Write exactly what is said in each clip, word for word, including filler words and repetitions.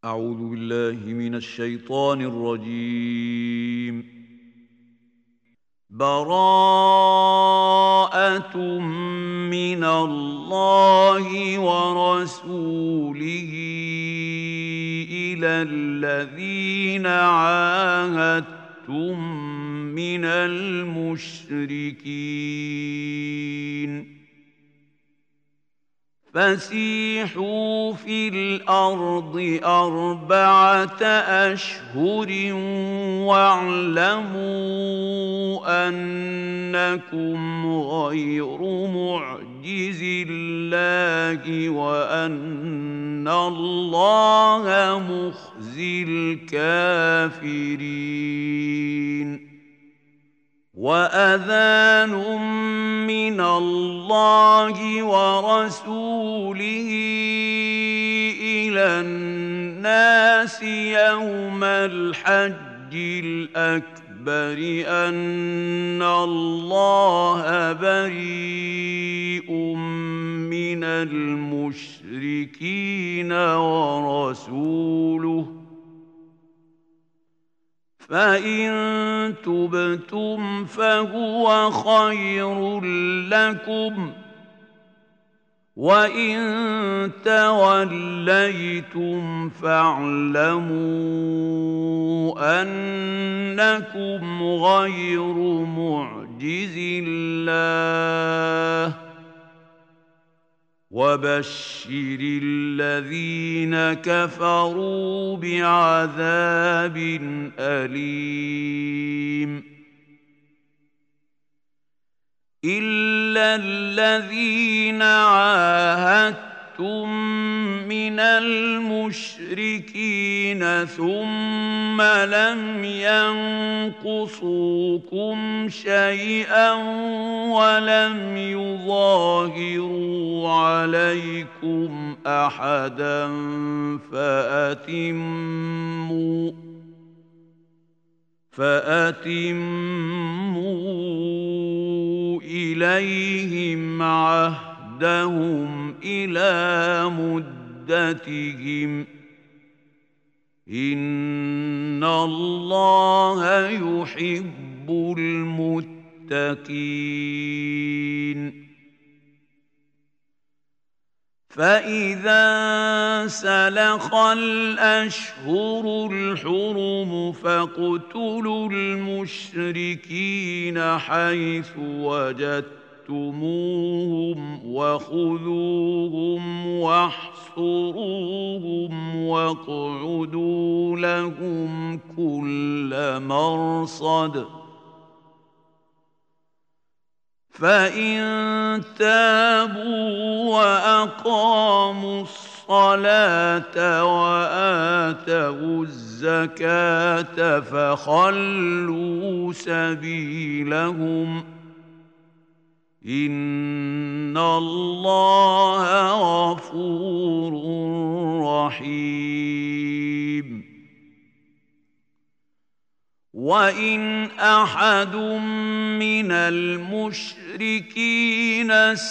أعوذ بالله من الشيطان الرجيم. براءة من الله ورسوله إلى الذين عاهدتم من المشركين فسيحوا في الأرض أربعة أشهر واعلموا أنكم غير معجز الله وأن الله مخزي الكافرين. وأذان من الله ورسوله إلى الناس يوم الحج الأكبر أن الله بريء من المشركين ورسوله فإن تبتم فهو خير لكم وإن توليتم فاعلموا أنكم غير معجز الله وبشر الذين كفروا بعذاب أليم. إلا الذين عاهدتم من المشركين ثم لم ينقصوكم شيئا ولم يظاهروا عليكم أحدا فأتموا فأتموا إليهم عهدهم إلى مدتهم إن الله يحب المتقين. فإذا سلخ الأشهر الحرم فاقتلوا المشركين حيث وجدتموهم وخذوهم واحصروهم واقعدوا لهم كل مرصد فإن تابوا وأقاموا الصلاة وآتوا الزكاة فخلوا سبيلهم إن الله غفور رحيم. وإن أحد من المشركين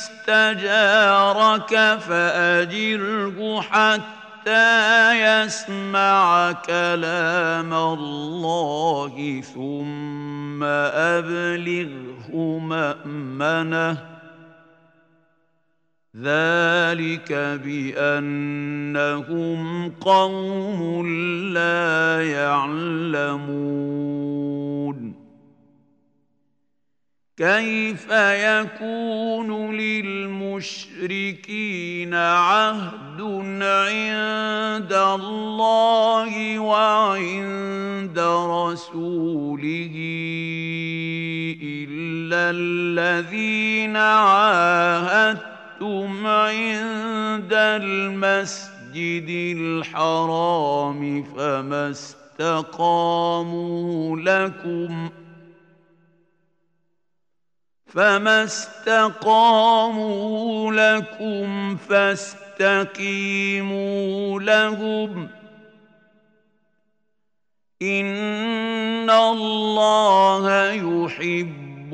استجارك فأجره حتى يسمع كلام الله ثم أبلغه مأمنه ذلك بأنهم قوم لا يعلمون. كيف يكون للمشركين عهد عند الله وعند رسوله إلا الذين عاهدوا عند المسجد الحرام فما استقاموا لكم فما استقاموا لكم فاستقيموا لهم إن الله يحب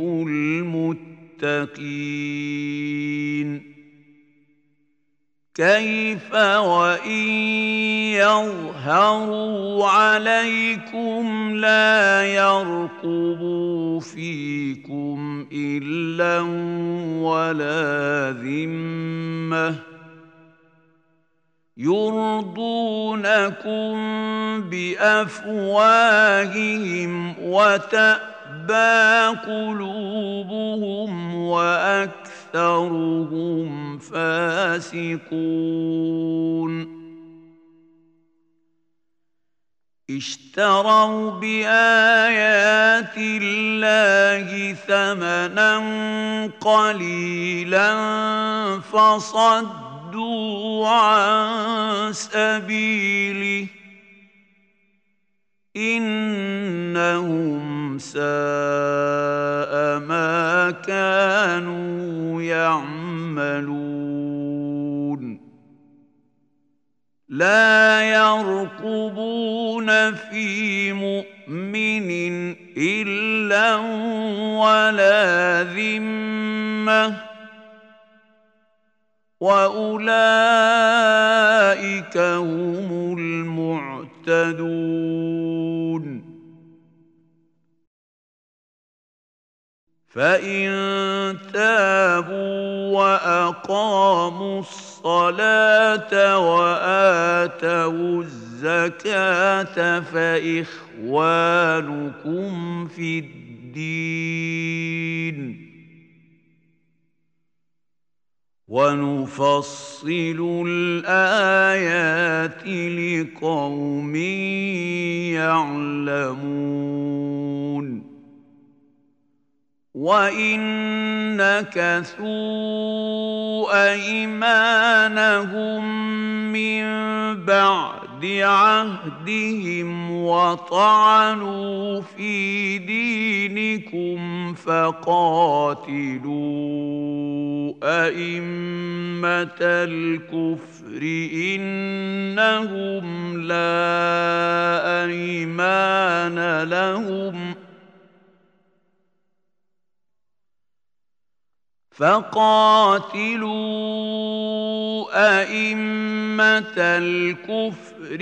المتقين. كيف وإن يظهروا عليكم لا يرقبوا فيكم إلا ولا ذمة يرضونكم بأفواههم وتأبى قلوبهم وأكثرهم فاسقون اشتروا بآيات الله ثمنا قليلا فصدوا عن سبيله إنهم ساء ما كانوا يعملون لا يرقبون في مؤمن إلا ولا ذمة وأولئك هم المعتدون فإن تابوا وأقاموا الصلاة وآتوا الزكاة فإخوانكم في الدين ونفصل الآيات لقوم يعلمون وإن نكثوا أيمانهم من بعد عهدهم وطعنوا في دينكم فقاتلوا أئمة الكفر إنهم لا أيمان لهم فقاتلوا أئمة الكفر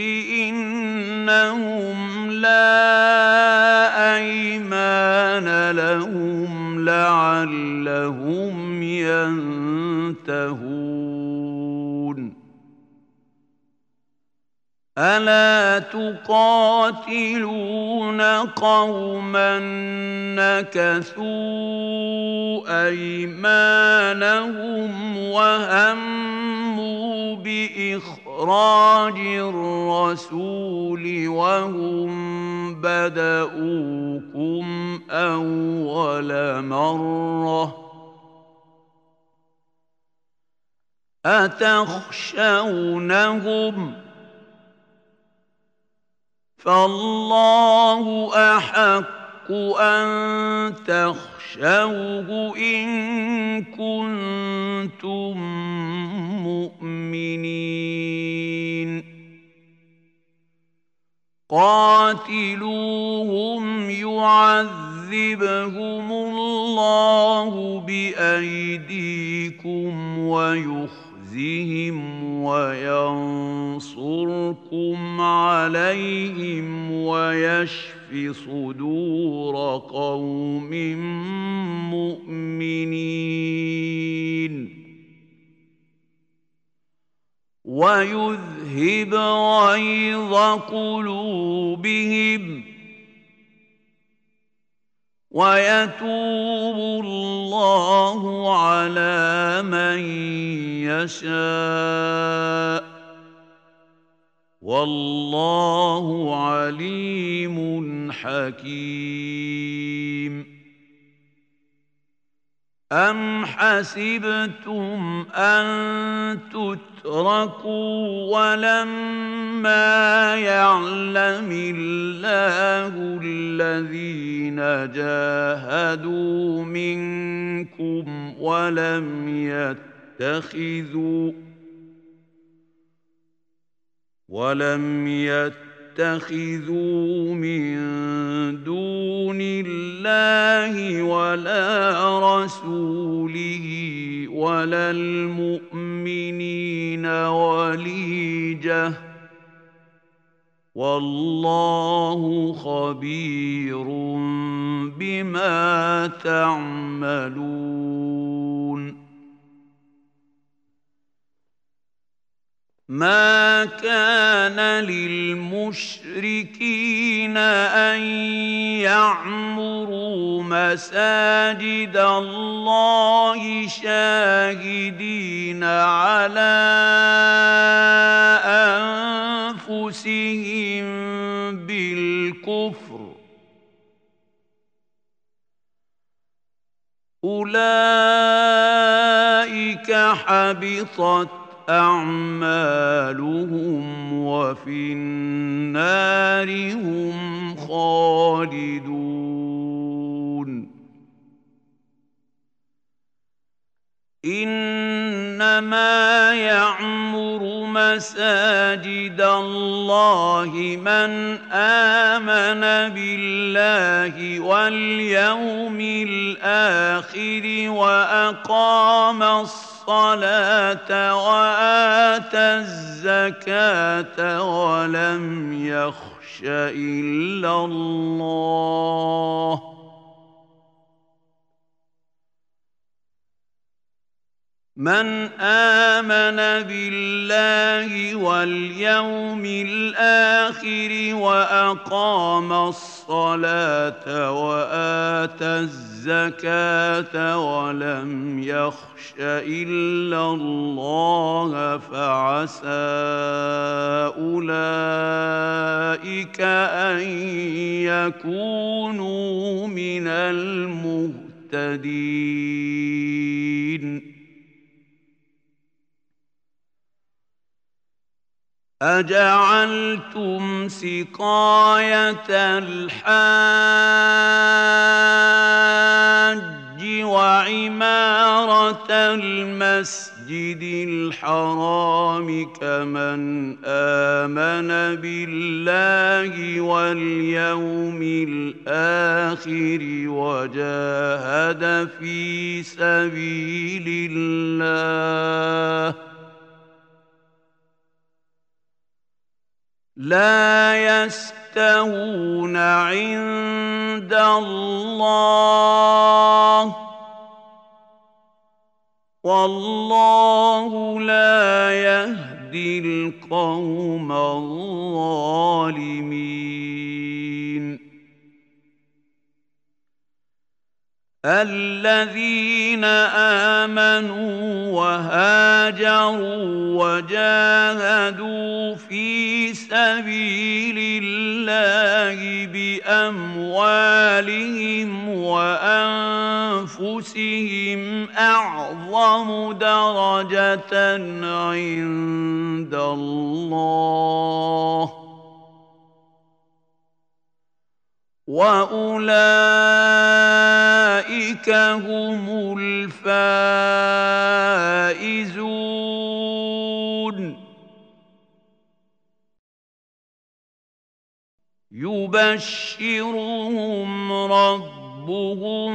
إنهم لا أيمان لهم لعلهم ينتهون ألا تقاتلون قوما نكثوا أيمانهم وهموا بإخراج الرسول وهم بدؤوكم أول مرة أتخشونهم فالله أحق أن تخشوه إن كنتم مؤمنين قاتلوهم يعذبهم الله بأيديكم ويخرجهم وينصركم عليهم ويشف صدور قوم مؤمنين ويذهب غيظ قلوبهم ويتوب الله على من يشاء والله عليم حكيم أم حسبتم أن تتركوا ولما يعلم الله الذين جاهدوا منكم ولم يتخذوا ولم يتخذوا من دون الله ولا رسوله ولا المؤمنين وليجة والله خبير بما تعملون. ما كان للمشركين أن يعمروا مساجد الله شاهدين على أنفسهم بالكفر أولئك حبطت أعمالهم وفي النار هم خالدون. إنما يعمر مساجد الله من آمن بالله واليوم الآخر وأقام الصلاة وآتى الزكاة ولم يخش إلا الله من آمن بالله واليوم الآخر وأقام الصلاة وآتى الزكاة ولم يخش إلا الله فعسى أولئك أن يكونوا من المهتدين. أجعلتم سقاية الحاج وعمارة المسجد الحرام كمن آمن بالله واليوم الآخر وجاهد في سبيل الله لا يستوون عند الله والله لا يهدي القوم الظالمين. الذين آمنوا وهاجروا وجاهدوا في سبيل الله بأموالهم وأنفسهم أعظم درجة عند الله وأولئك هم الفائزون. يبشرهم ربهم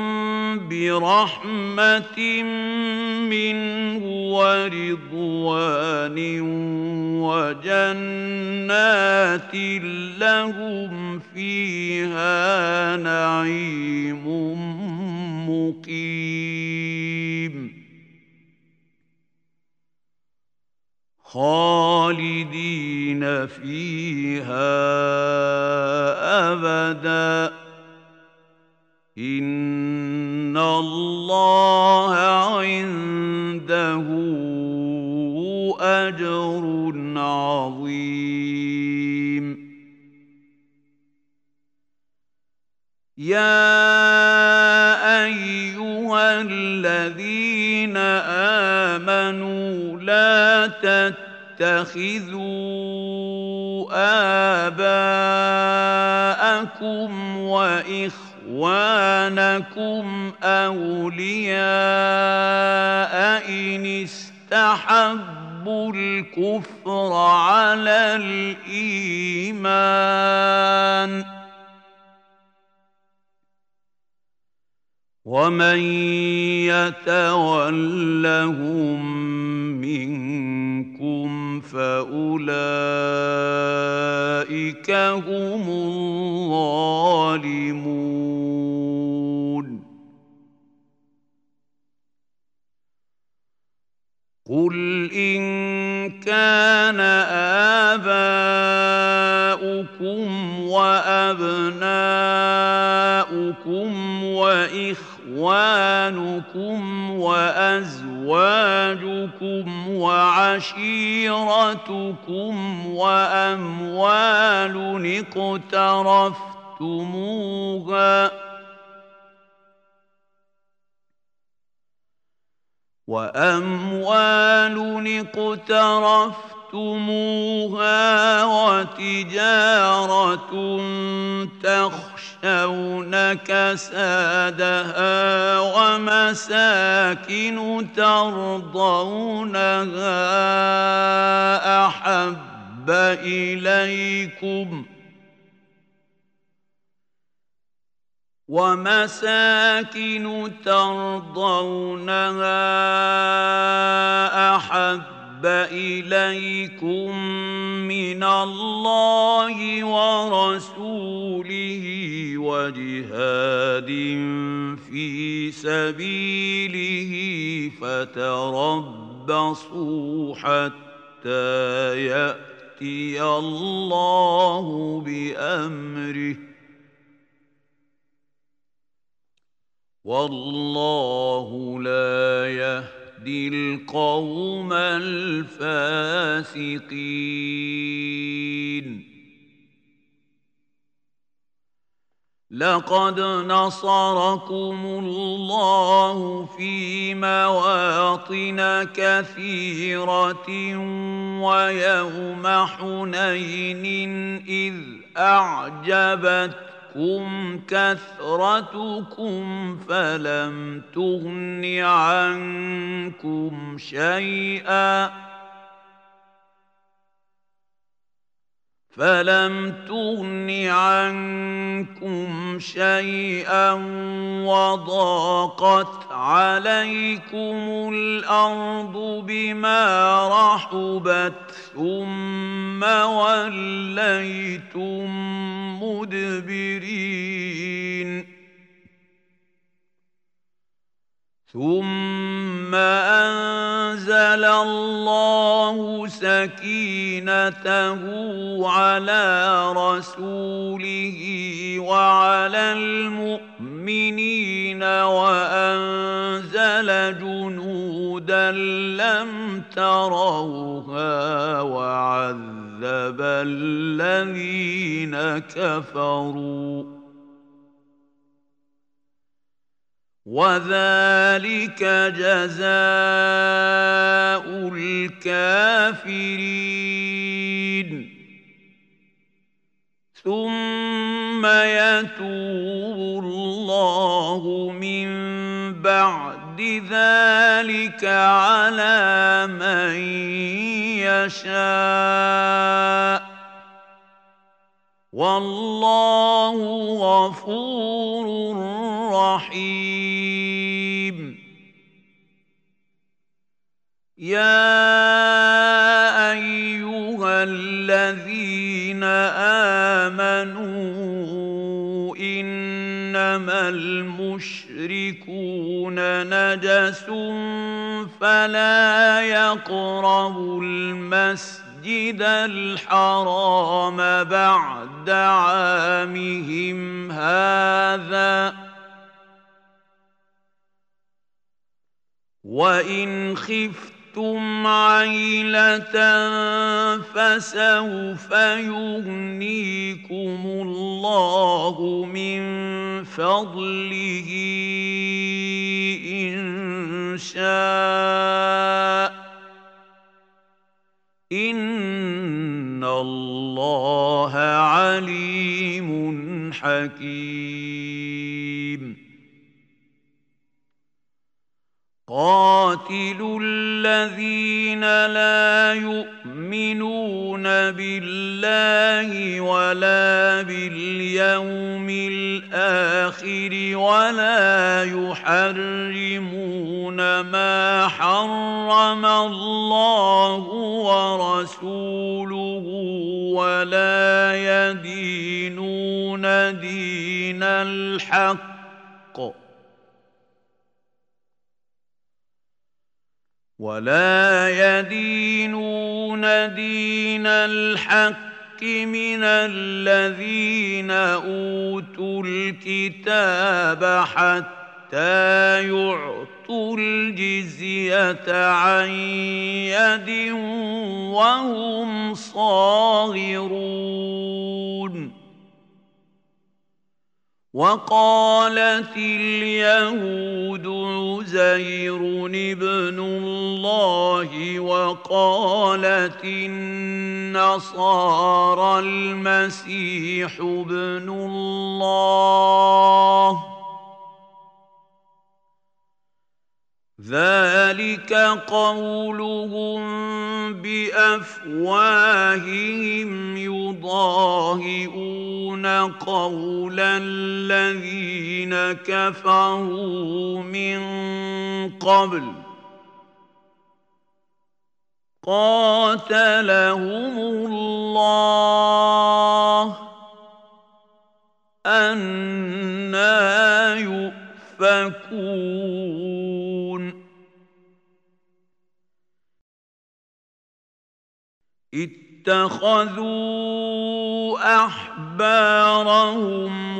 برحمة منه ورضوان وجنات لهم فيها نعيم مقيم خالدين فيها أبدا إن الله عنده أجر عظيم. يا أيها الذين آمنوا لا تتخذوا آباءكم وإخوانكم أولياء إن استحبوا الكفر على الإيمان ومن يتولهم منكم فأولئك أولئك هم الظالمون. قل إن كان آباؤكم وأبناؤكم وإخوانكم وأزواجكم وعشيرتكم وأموال اقترفتموها وأموال اقترفتموها وتجارة تخشون كسادها ومساكن ترضونها أحب إليكم ومساكن ترضونها أحب إليكم من الله ورسوله وجهاد في سبيله فتربصوا حتى يأتي الله بأمره والله لا يهدي القوم الفاسقين. لقد نصركم الله في مواطن كثيرة ويوم حنين إذ أعجبتكم كم كثرتكم فلم تغن عنكم شيئا فلم تغن عنكم شيئا وضاقت عليكم الأرض بما رحبت ثم وليتم مدبرين ثم أنزل الله سكينته على رسوله وعلى المؤمنين وأنزل جنودا لم تروها وعذب الذين كفروا وذلك جزاء الكافرين. ثم يتوب الله من بعد ذلك على من يشاء والله غفور رحيم. يا أيها الذين آمنوا إنما المشركون نجس فلا يقربوا المسجد الحرام بعد عامهم هذا وإن خفتم عيلة فسوف يغنيكم الله من فضله إن شاء إن الله عليم حكيم. قاتلوا الذين لا يؤمنون بالله ولا باليوم الآخر ولا يحرمون ما حرم الله ورسوله ولا ولا يدينون دين الحق ولا يدينون دين الحق من الذين أوتوا الكتاب حتى يعطوا الجزية عن يد وهم صاغرون. وقالت اليهود عزير ابن الله وقالت النصارى المسيح ابن الله ذلك قولهم بأفواههم يضاهئون قول الذين كفروا من قبل قاتلهم الله أنى يؤفكون. اتخذوا أحبارهم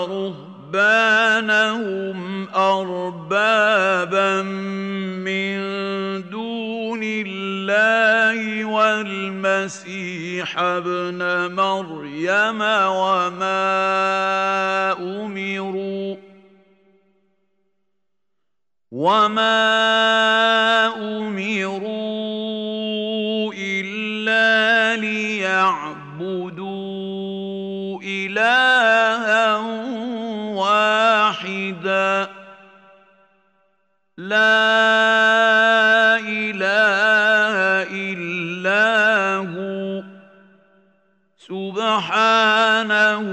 ورهبانهم أربابا من دون الله والمسيح ابن مريم وما أمروا وما أمروا إلا ليعبدوا إلها واحدا لا إله إلا هو سبحانه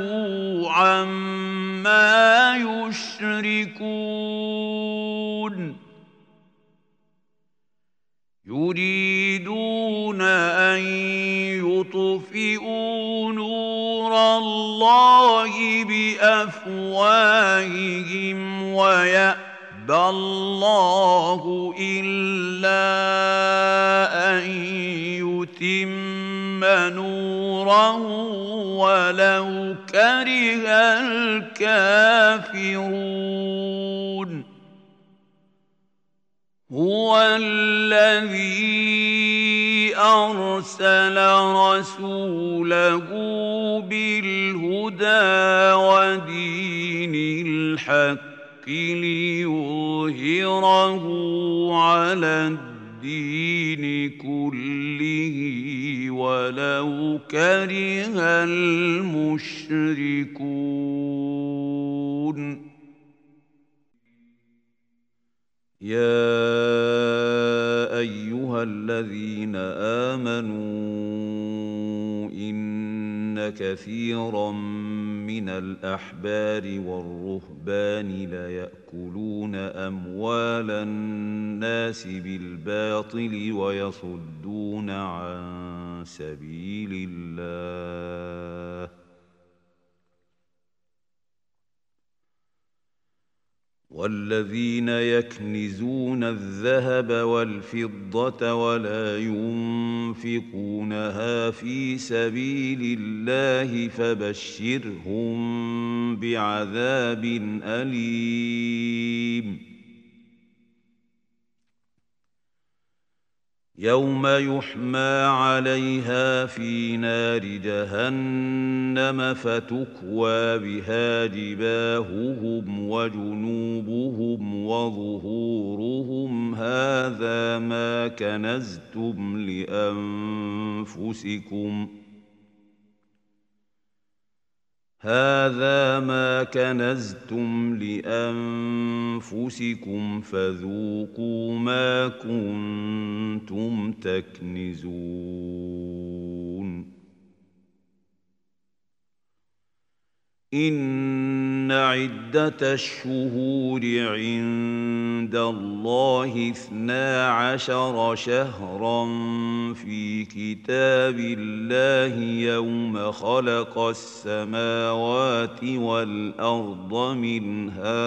عما يشركون. يريدون أن يطفئوا نور الله بأفواههم ويأبى الله إلا أن يتم نوره ولو كره الكافرون. هو الذي أرسل رسوله بالهدى ودين الحق ليظهره على الدين كله ولو كره المشركون. يا أيها الذين آمنوا إن كثيرا من الأحبار والرهبان ليأكلون أموال الناس بالباطل ويصدون عن سبيل الله والذين يكنزون الذهب والفضة ولا ينفقونها في سبيل الله فبشرهم بعذاب أليم. يوم يحمى عليها في نار جهنم فتكوى بها جباههم وجنوبهم وظهورهم هذا ما كنزتم لأنفسكم هذا ما كنزتم لأنفسكم فذوقوا ما كنتم تكنزون. إن إن عدة الشهور عند الله اثنا عشر شهرا في كتاب الله يوم خلق السماوات والأرض منها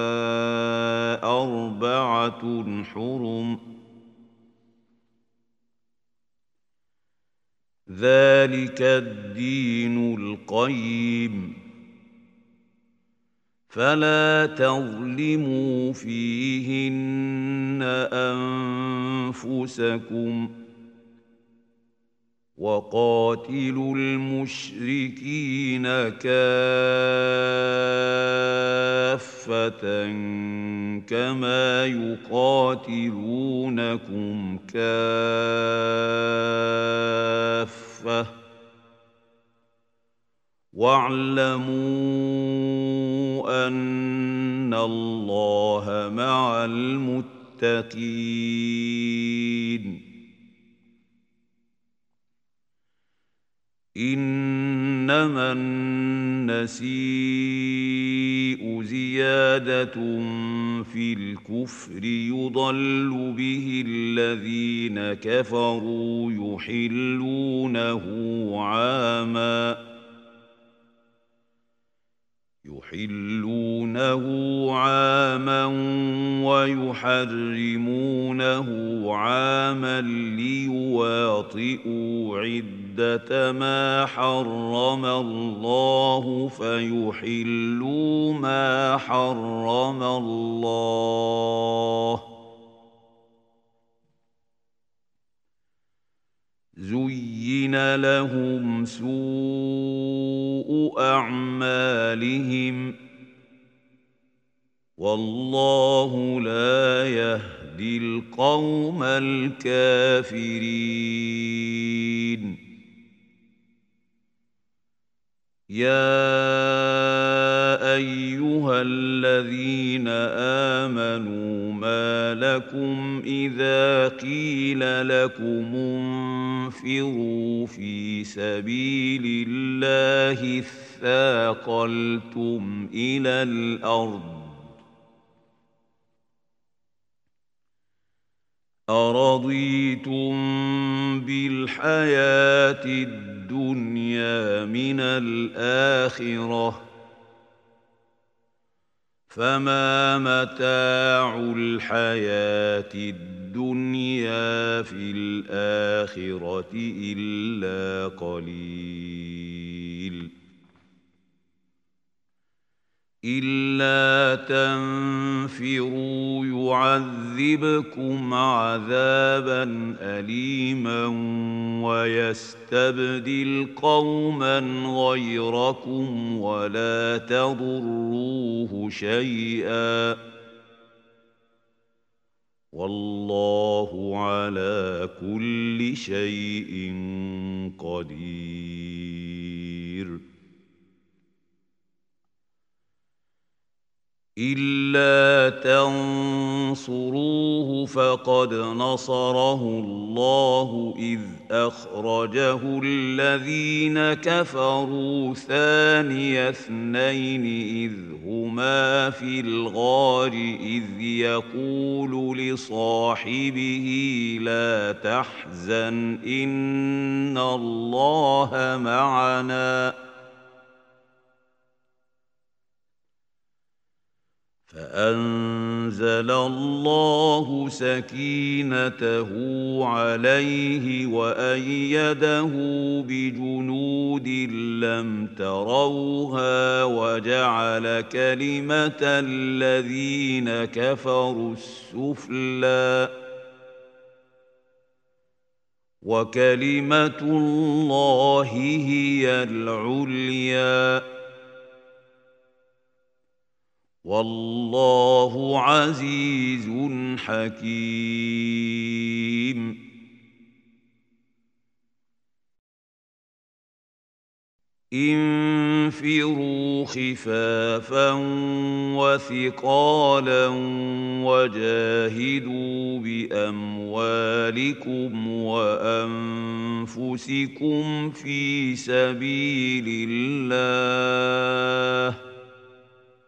أربعة حرم ذلك الدين القيم فلا تظلموا فيهن أنفسكم وقاتلوا المشركين كافة كما يقاتلونكم كافة واعلموا أن الله مع المتقين إنما النسيء زيادة في الكفر يضل به الذين كفروا يحلونه عاماً يحلونه عاما ويحرمونه عاما ليواطئوا عدة ما حرم الله فيحلوا ما حرم الله زين لهم سوء أعمالهم والله لا يهدي القوم الكافرين يا أيها الذين آمنوا ما لكم إذا قيل لكم انفروا في سبيل الله اثاقلتم إلى الأرض أرضيتم بالحياة الدنيا من الآخرة فما متاع الحياة الدنيا في الآخرة إلا قليل إلا تنفروا يعذبكم عذابا أليما ويستبدل قوما غيركم ولا تضروه شيئا والله على كل شيء قدير إلا تنصروه فقد نصره الله إذ أخرجه الذين كفروا ثاني اثنين إذ هما في الغار إذ يقول لصاحبه لا تحزن إن الله معنا فأنزل الله سكينته عليه وأيده بجنود لم تروها وجعل كلمة الذين كفروا السفلى وكلمة الله هي العليا والله عزيز حكيم انفروا خفافا وثقالا وجاهدوا بأموالكم وأنفسكم في سبيل الله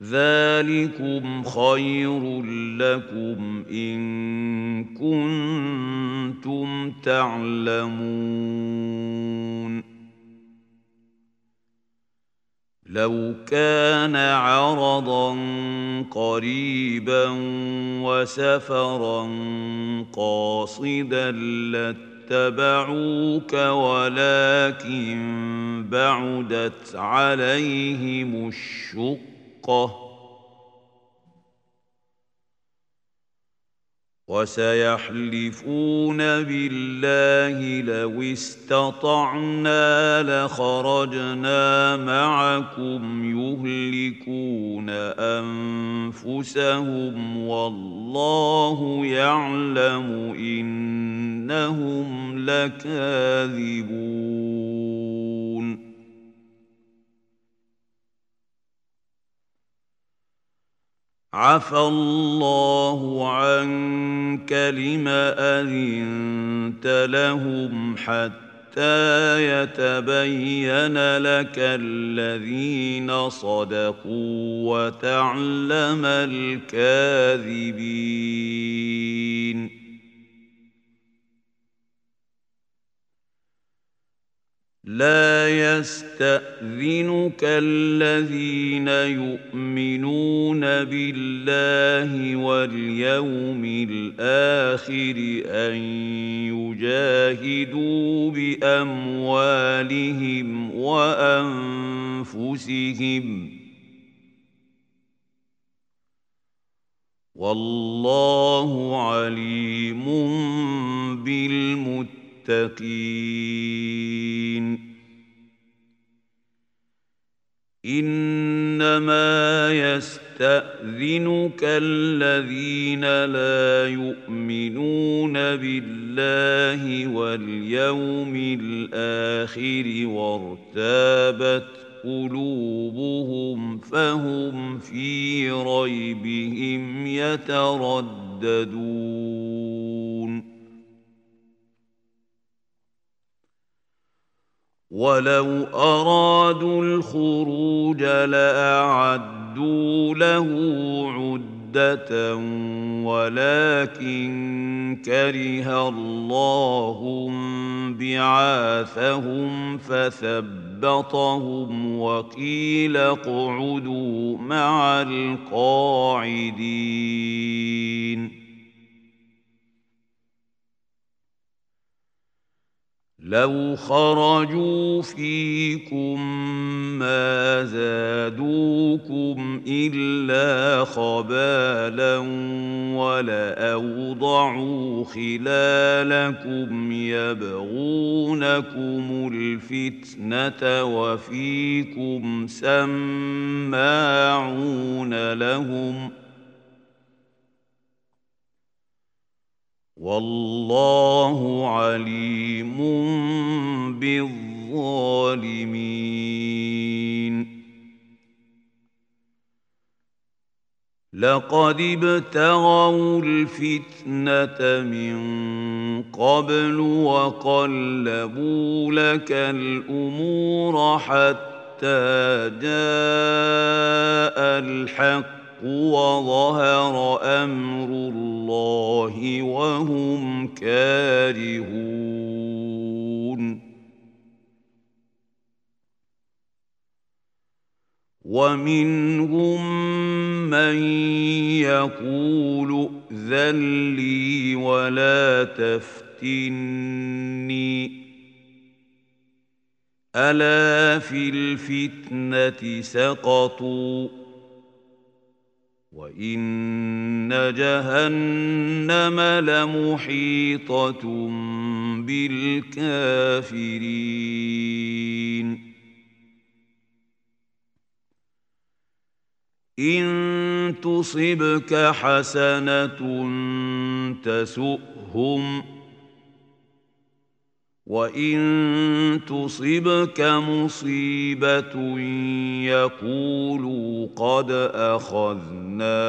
ذلكم خير لكم إن كنتم تعلمون لو كان عرضا قريبا وسفرا قاصدا لاتبعوك ولكن بعدت عليهم الشقة وسيحلفون بالله لو استطعنا لخرجنا معكم يهلكون أنفسهم والله يعلم إنهم لكاذبون عفى الله عنك لم أذنت لهم حتى يتبين لك الذين صدقوا وتعلم الكاذبين لا يستأذنك الذين يؤمنون بالله واليوم الآخر أن يجاهدوا بأموالهم وأنفسهم والله عليم بالمتقين إنما يستأذنك الذين لا يؤمنون بالله واليوم الآخر وارتابت قلوبهم فهم في ريبهم يترددون ولو أرادوا الخروج لأعدوا له عدة ولكن كره الله بعاثهم فثبطهم وقيل اقعدوا مع القاعدين لو خرجوا فيكم ما زادوكم إلا خبالا ولأوضعوا خلالكم يبغونكم الفتنة وفيكم سماعون لهم والله عليم بالظالمين لقد ابتغوا الفتنة من قبل وقلبوا لك الأمور حتى جاء الحق وظهر أمر الله وهم كارهون ومنهم من يقول ائذن لي ولا تفتني ألا في الفتنة سقطوا وإن جهنم لمحيطة بالكافرين إن تصبك حسنة تسؤهم وإن تصبك مصيبة يقولوا قد أخذنا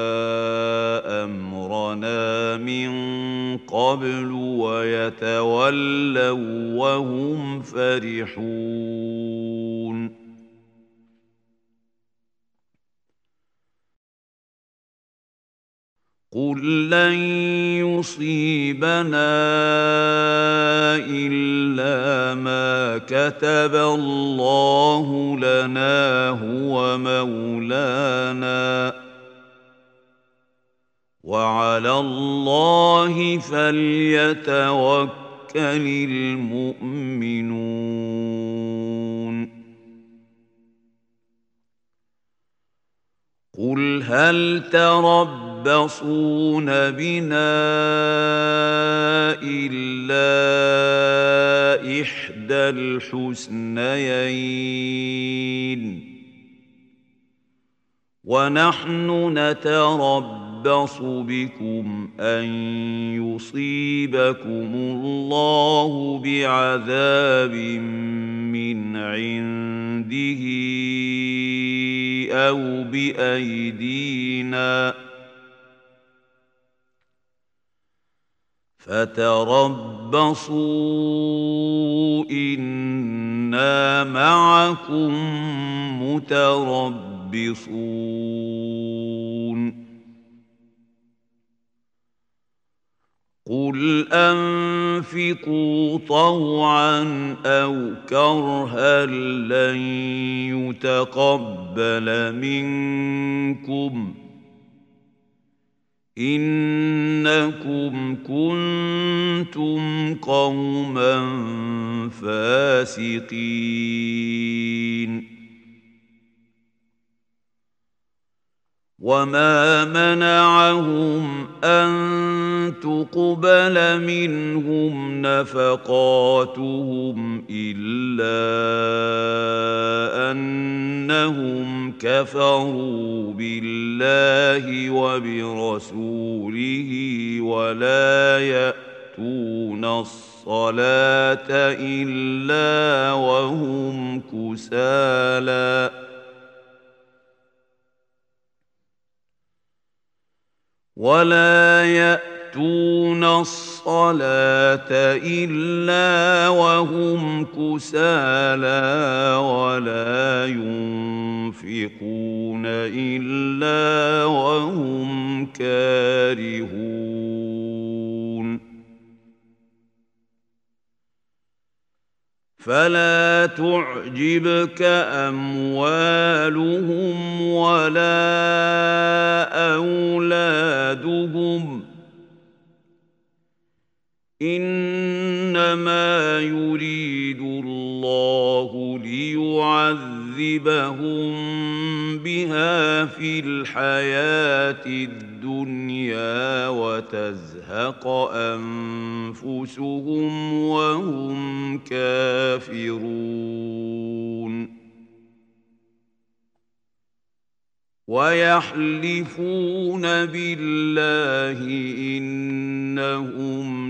أمرنا من قبل ويتولوا وهم فرحون قل لن يصيبنا إلا ما كتب الله لنا هو مولانا وعلى الله فليتوكل المؤمنون قل هل تربصون بنا إلا إحدى الحسنيين ونحن نتربص بكم أن يصيبكم الله بعذاب من عنده أو بأيدينا فتربصوا إنا معكم متربصون قل أنفقوا طوعا أو كرها لن يتقبل منكم إنكم كنتم قوما فاسقين وما منعهم أن تقبل منهم نفقاتهم إلا أنهم كفروا بالله وبرسوله ولا يأتون الصلاة إلا وهم كسالى ولا يأتون الصلاة إلا وهم كسالى ولا ينفقون إلا وهم كارهون فلا تعجبك أموالهم ولا أولادهم إنما يريد الله ليعذبهم بها في الحياة الدنيا وتزهق أنفسهم وهم كافرون ويحلفون بالله إنهم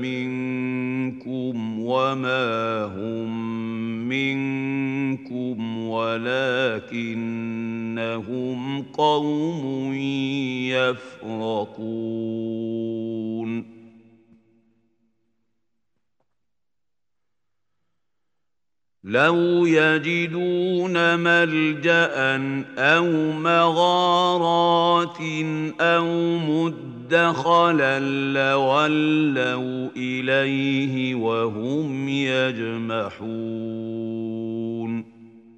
لمنكم وما هم منكم ولكنهم قوم يفرقون لو يجدون ملجأ أو مغارات أو مدخلا لولوا إليه وهم يجمحون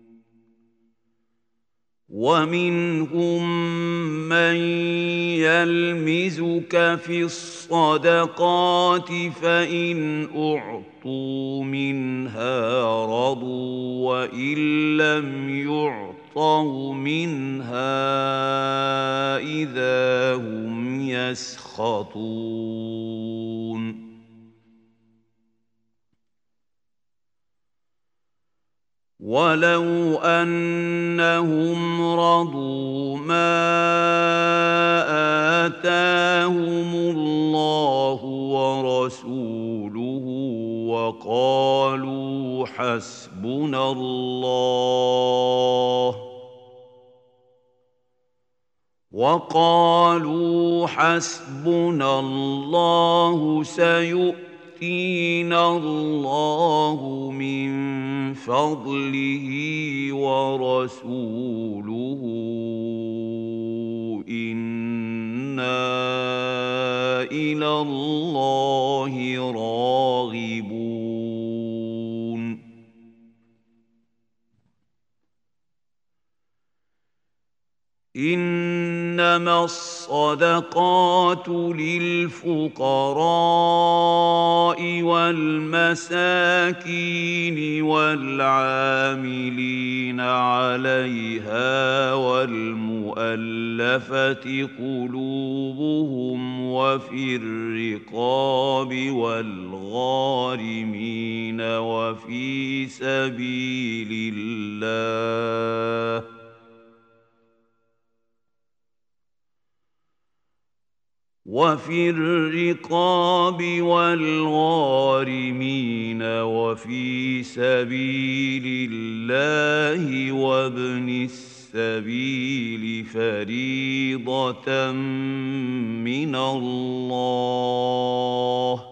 ومنهم من يلمزك في الصدقات فإن أعطوا منها رضوا وإن لم يعطوا منها إذا هم يسخطون ولو أنهم رضوا ما آتاهم الله ورسوله وقالوا حسبنا الله وقالوا حسبنا الله سيؤتينا الله من فضله ورسوله إنا وإلى الله راغبون. إنما الصدقات للفقراء والمساكين والعاملين عليها والمؤلفة قلوبهم وفي الرقاب والغارمين وفي سبيل الله وفي الرقاب والغارمين وفي سبيل الله وابن السبيل فريضة من الله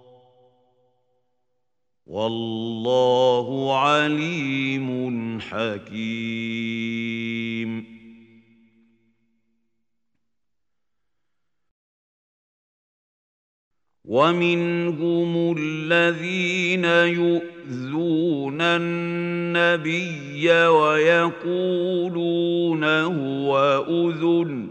والله عليم حكيم. ومنهم الذين يؤذون النبي ويقولون هو أذن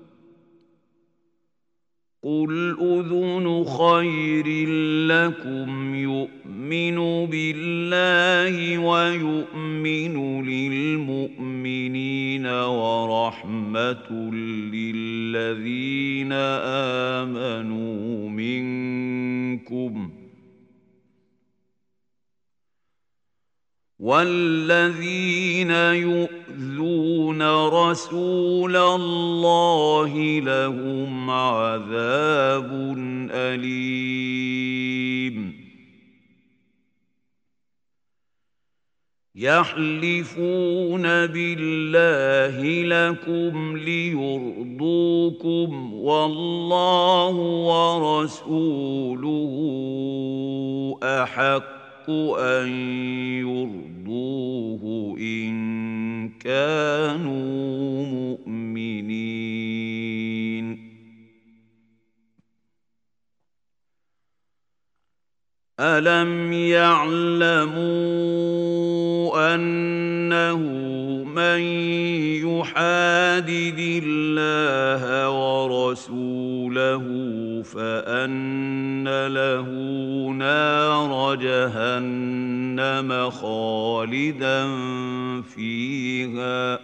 قل أذن خير لكم يؤمن بالله ويؤمن للمؤمنين ورحمة للذين آمنوا منكم والذين يؤذون رسول الله لهم عذاب أليم. يحلفون بالله لكم ليرضوكم والله ورسوله أحق أن يرضوه إن كانوا مؤمنين. ألم يعلموا أنه من يحادد الله ورسوله فأن له نار جهنم خالدا فيها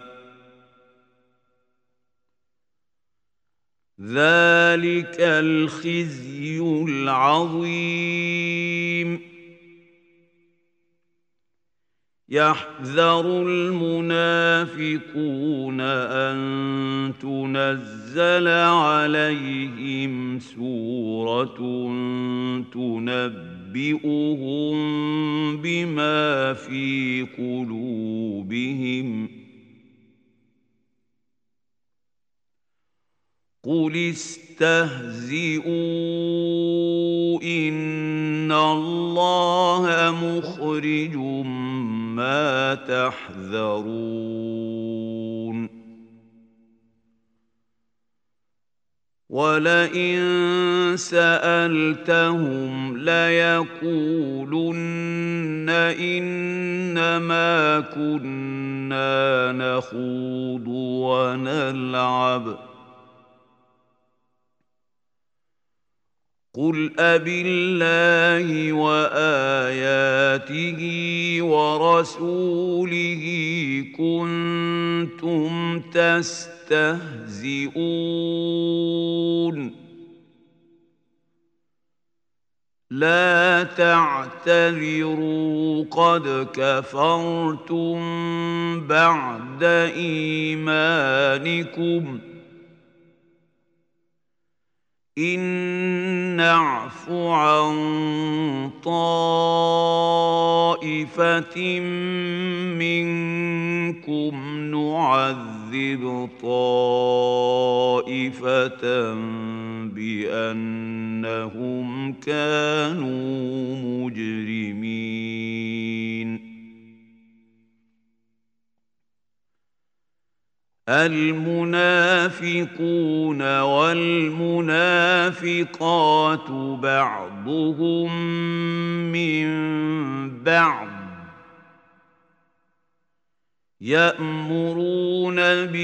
ذلك الخزي العظيم. يحذر المنافقون أن تنزل عليهم سورة تنبئهم بما في قلوبهم قل استهزئوا إن الله مخرج ما تحذرون. ولئن سألتهم ليقولن إنما كنا نخوض ونلعب قل أبالله وآياته ورسوله كنتم تستهزئون لا تعتذروا قد كفرتم بعد إيمانكم إن نعف عن طائفة منكم نعذب طائفة بأنهم كانوا مجرمين. المنافقون والمنافقات بعضهم من بعض يأمرون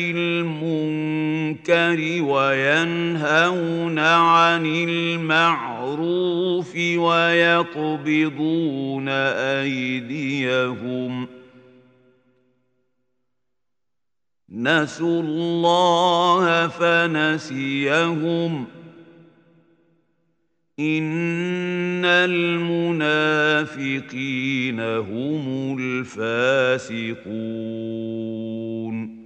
بالمنكر وينهون عن المعروف ويقبضون أيديهم نسوا الله فنسيهم إن المنافقين هم الفاسقون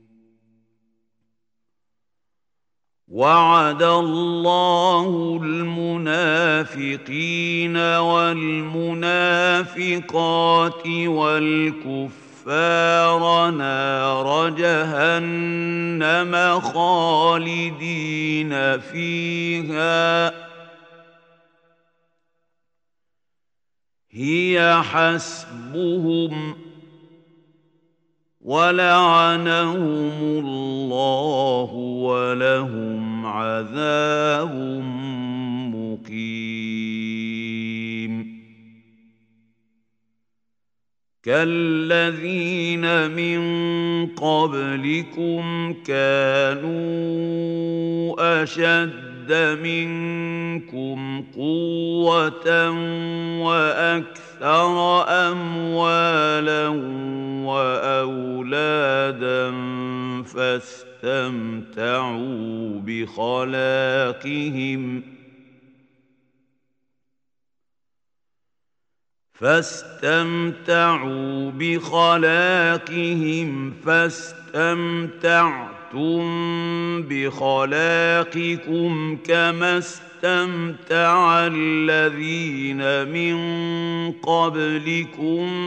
وعد الله المنافقين والمنافقات والكفار نار جهنم خالدين فيها هي حسبهم ولعنهم الله ولهم عذاب مقيم كالذين من قبلكم كانوا أشد منكم قوة وأكثر أموالا وأولادا فاستمتعوا بخلاقهم فاستمتعوا بخلاقهم فاستمتعتم بخلاقكم كما استمتع الذين من قبلكم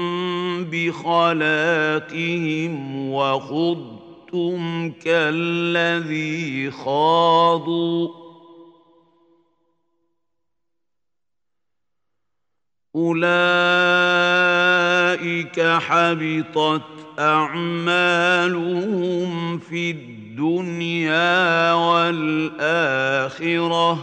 بخلاقهم وخضتم كالذي خاضوا أولئك حبطت أعمالهم في الدنيا والآخرة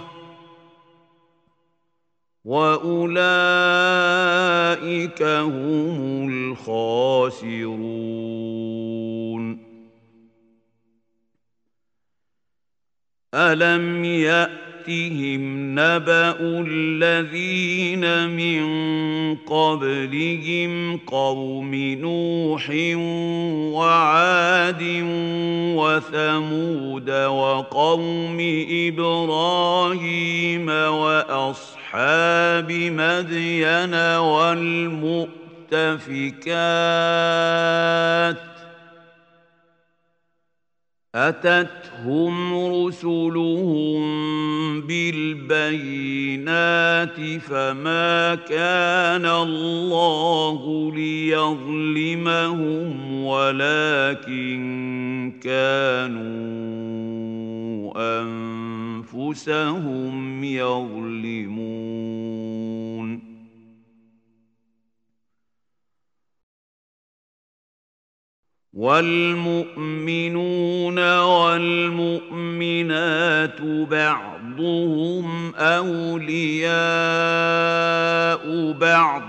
وأولئك هم الخاسرون ألم يأتهم نبأ الذين من قبلهم قوم نوح وعاد وثمود وقوم إبراهيم وأصحاب مدين والمؤتفكات أتتهم رسلهم بالبينات فما كان الله ليظلمهم ولكن كانوا أنفسهم يظلمون والمؤمنون والمؤمنات بعضهم أولياء بعض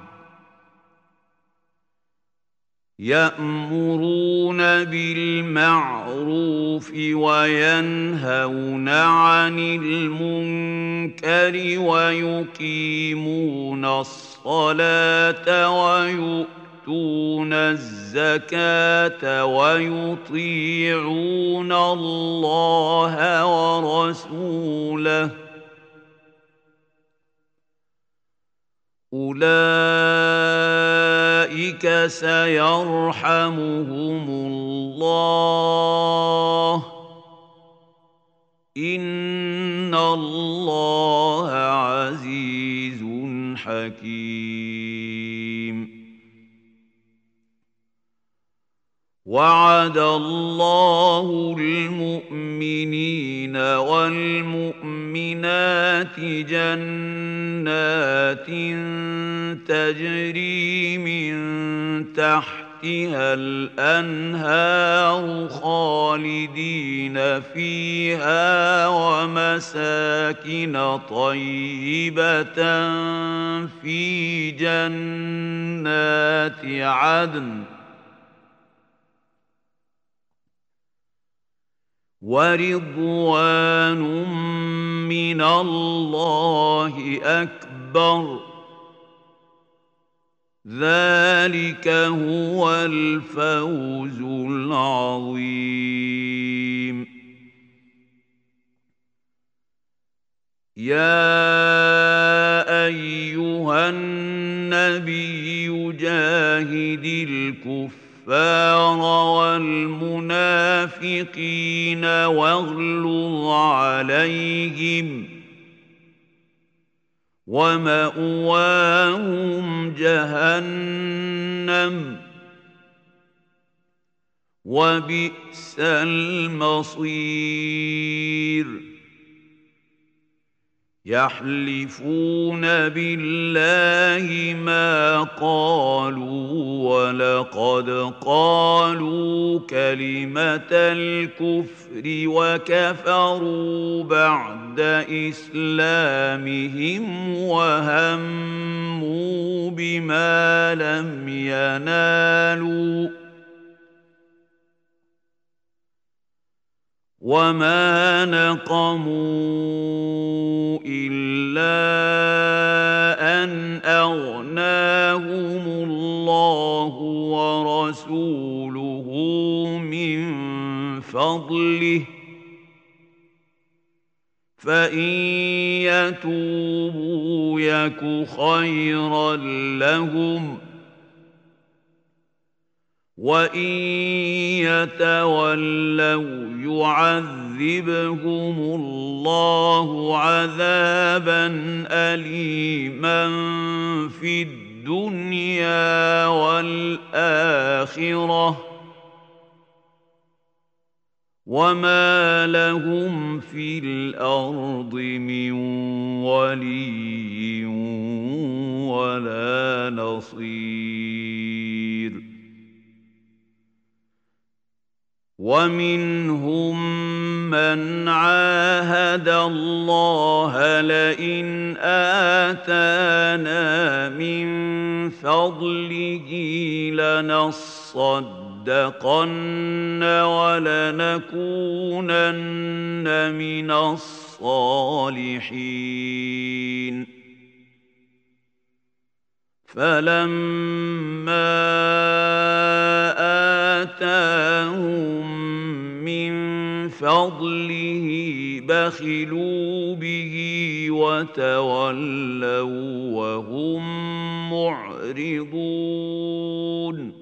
يأمرون بالمعروف وينهون عن المنكر ويقيمون الصلاة ويؤمنون يؤتون الزكاة ويطيعون الله ورسوله أولئك سيرحمهم الله إن الله عزيز حكيم وعد الله المؤمنين والمؤمنات جنات تجري من تحت تحتها الأنهار خالدين فيها ومساكن طيبة في جنات عدن ورضوان من الله أكبر ذلك هو الفوز العظيم. يا أيها النبي جاهد الكفار والمنافقين واغلظ عليهم ومأواهم جهنم وبئس المصير. يحلفون بالله ما قالوا ولقد قالوا كلمة الكفر وكفروا بعد إسلامهم وهموا بما لم ينالوا وما نقموا إلا أن أغناهم الله ورسوله من فضله فإن يتوبوا يك خيرا لهم وإن يتولوا يعذبهم الله عذابا أليما في الدنيا والآخرة وما لهم في الأرض من ولي ولا نصير. ومنهم من عاهد الله لئن آتانا من فضله لنصدقن ولنكونن من الصالحين فلما آتاهم من فضله بخلوا به وتولوا وهم معرضون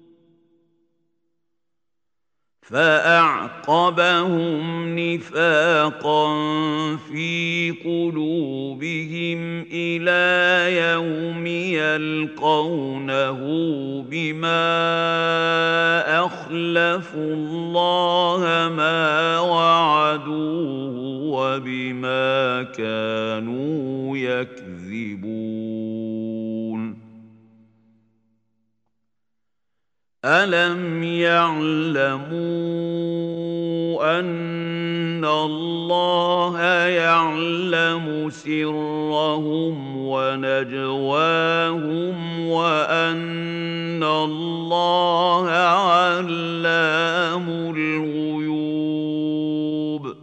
فأعقبهم نفاقا في قلوبهم إلى يوم يلقونه بما أخلفوا الله ما وعدوه وبما كانوا يكذبون. ألم يعلموا أن الله يعلم سرهم ونجواهم وأن الله علام الغيوب.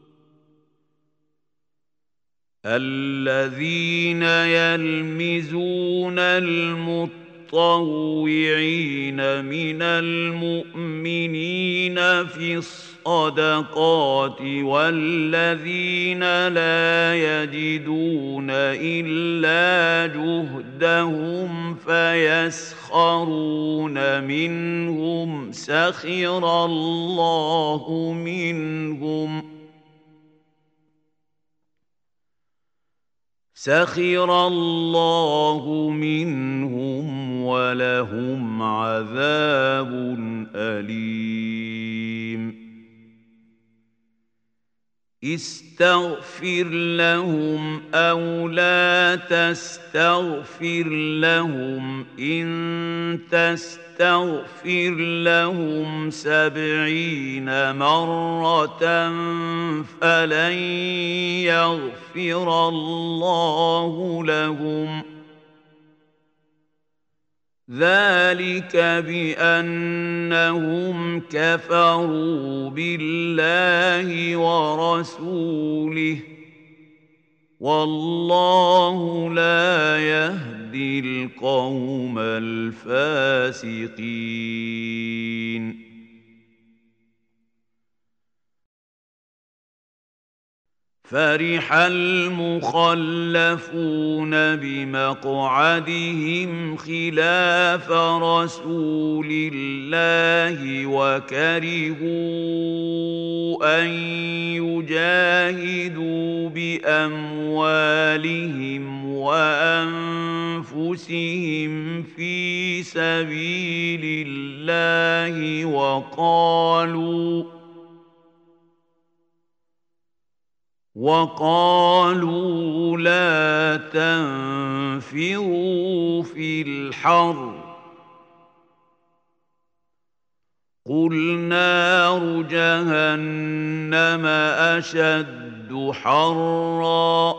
الذين يلمزون المتقين المتطوعين من المؤمنين في الصدقات والذين لا يجدون إلا جهدهم فيسخرون منهم سخر الله منهم سخر الله منهم ولهم عذاب أليم. استغفر لهم أو لا تستغفر لهم إن تستغفر لهم سبعين مرة فلن يغفر الله لهم ذلك بأنهم كفروا بالله ورسوله والله لا يهدي القوم الفاسقين. فرح المخلفون بمقعدهم خلاف رسول الله وكرهوا أن يجاهدوا بأموالهم وأنفسهم في سبيل الله وقالوا وقالوا لا تنفروا في الحر قل نار جهنم أشد حرا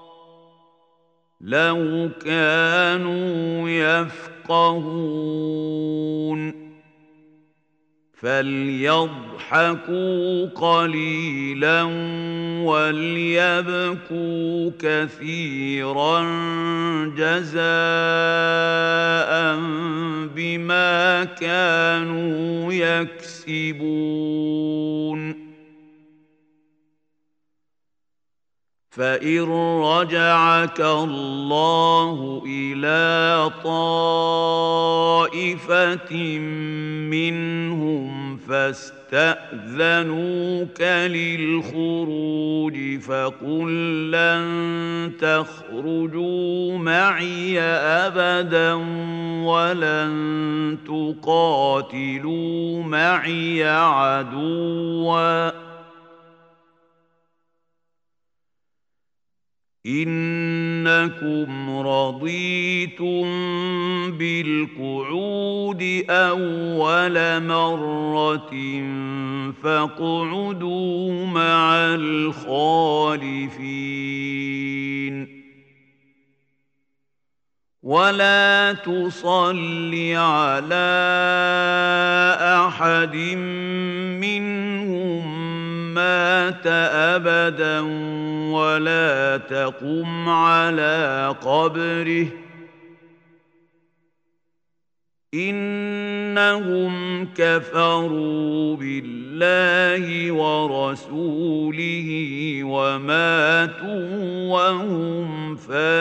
لو كانوا يفقهون فليضحكوا قليلا وليبكوا كثيرا جزاء بما كانوا يكسبون. فإن رجعك الله إلى طائفة منهم فاستأذنوك للخروج فقل لن تخرجوا معي أبدا ولن تقاتلوا معي عدوا إنكم رضيتم بالقعود أول مرة فاقعدوا مع الخالفين ولا تصل على أحد منهم مات أبدا ولا تقم على قبره إنهم كفروا بالله ورسوله وماتوا وهم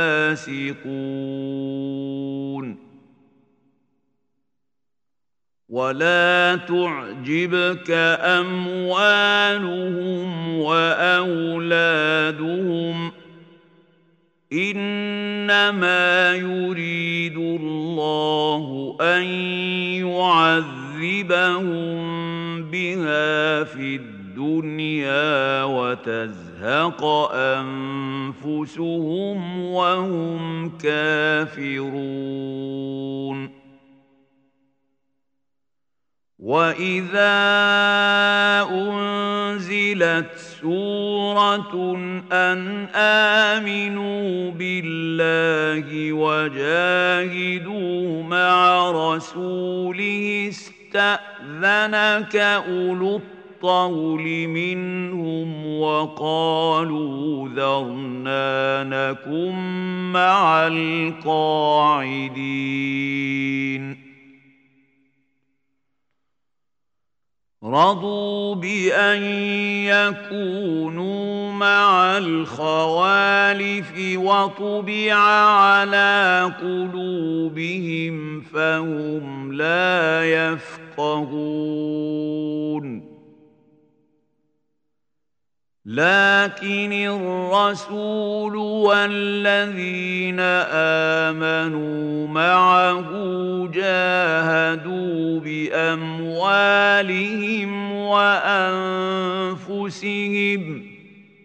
فاسقون. ولا تعجبك أموالهم وأولادهم إنما يريد الله أن يعذبهم بها في الدنيا وتزهق أنفسهم وهم كافرون. وإذا أنزلت سورة أن آمنوا بالله وجاهدوا مع رسوله استأذنك أولو الطول منهم وقالوا ذرنا نكن مع القاعدين رضوا بأن يكونوا مع الخوالف وطبع على قلوبهم فهم لا يفقهون. لكن الرسول والذين آمنوا معه جاهدوا بأموالهم وأنفسهم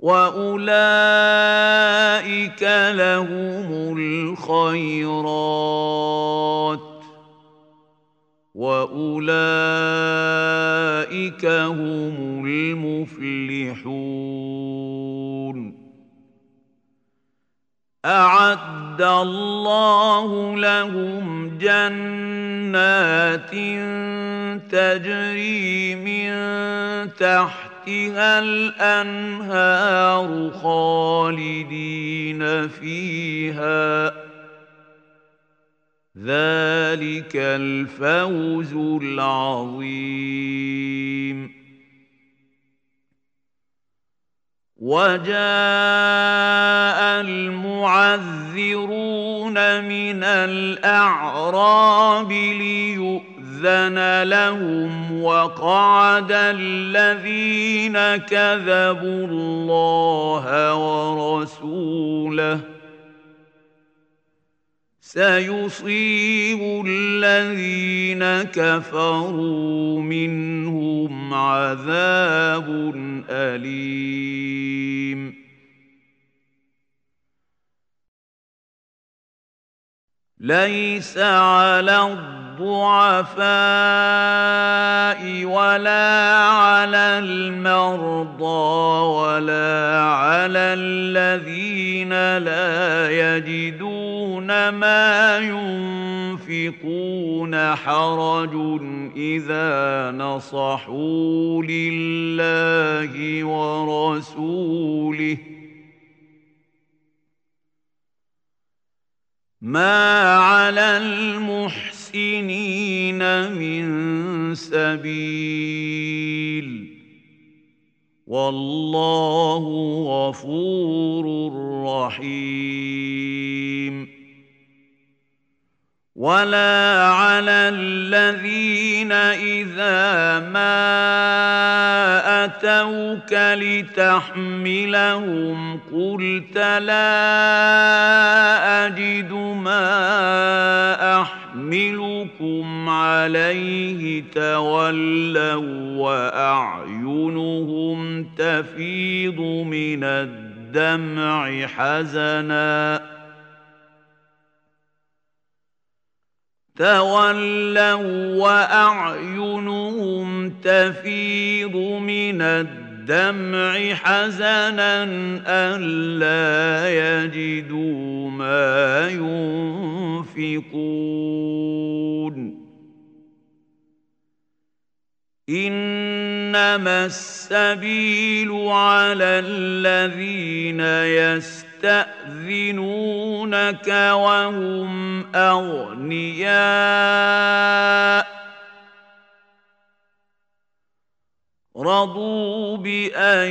وأولئك لهم الخيرات وأولئك هم المفلحون أعد الله لهم جنات تجري من تحتها الأنهار خالدين فيها ذلك الفوز العظيم وجاء المعذرون من الأعراب ليؤذن لهم وقعد الذين كذبوا الله ورسوله سيصيب الذين كفروا منهم عذاب أليم ليس على الضعفاء ولا على المرضى ولا على الذين لا يجدون ما ينفقون حرج إذا نصحوا لله ورسوله ما على المحسنين من سبيل والله غفور رحيم ولا على الذين إذا ما أتوك لتحملهم قلت لا أجد ما أحملكم عليه تولوا وأعينهم تفيض من الدمع حزناً تولوا وأعينهم تفيض من الدمع حزنا ألا يجدوا ما ينفقون إنما السبيل على الذين يستأذنونك وهم أغنياء رضوا بأن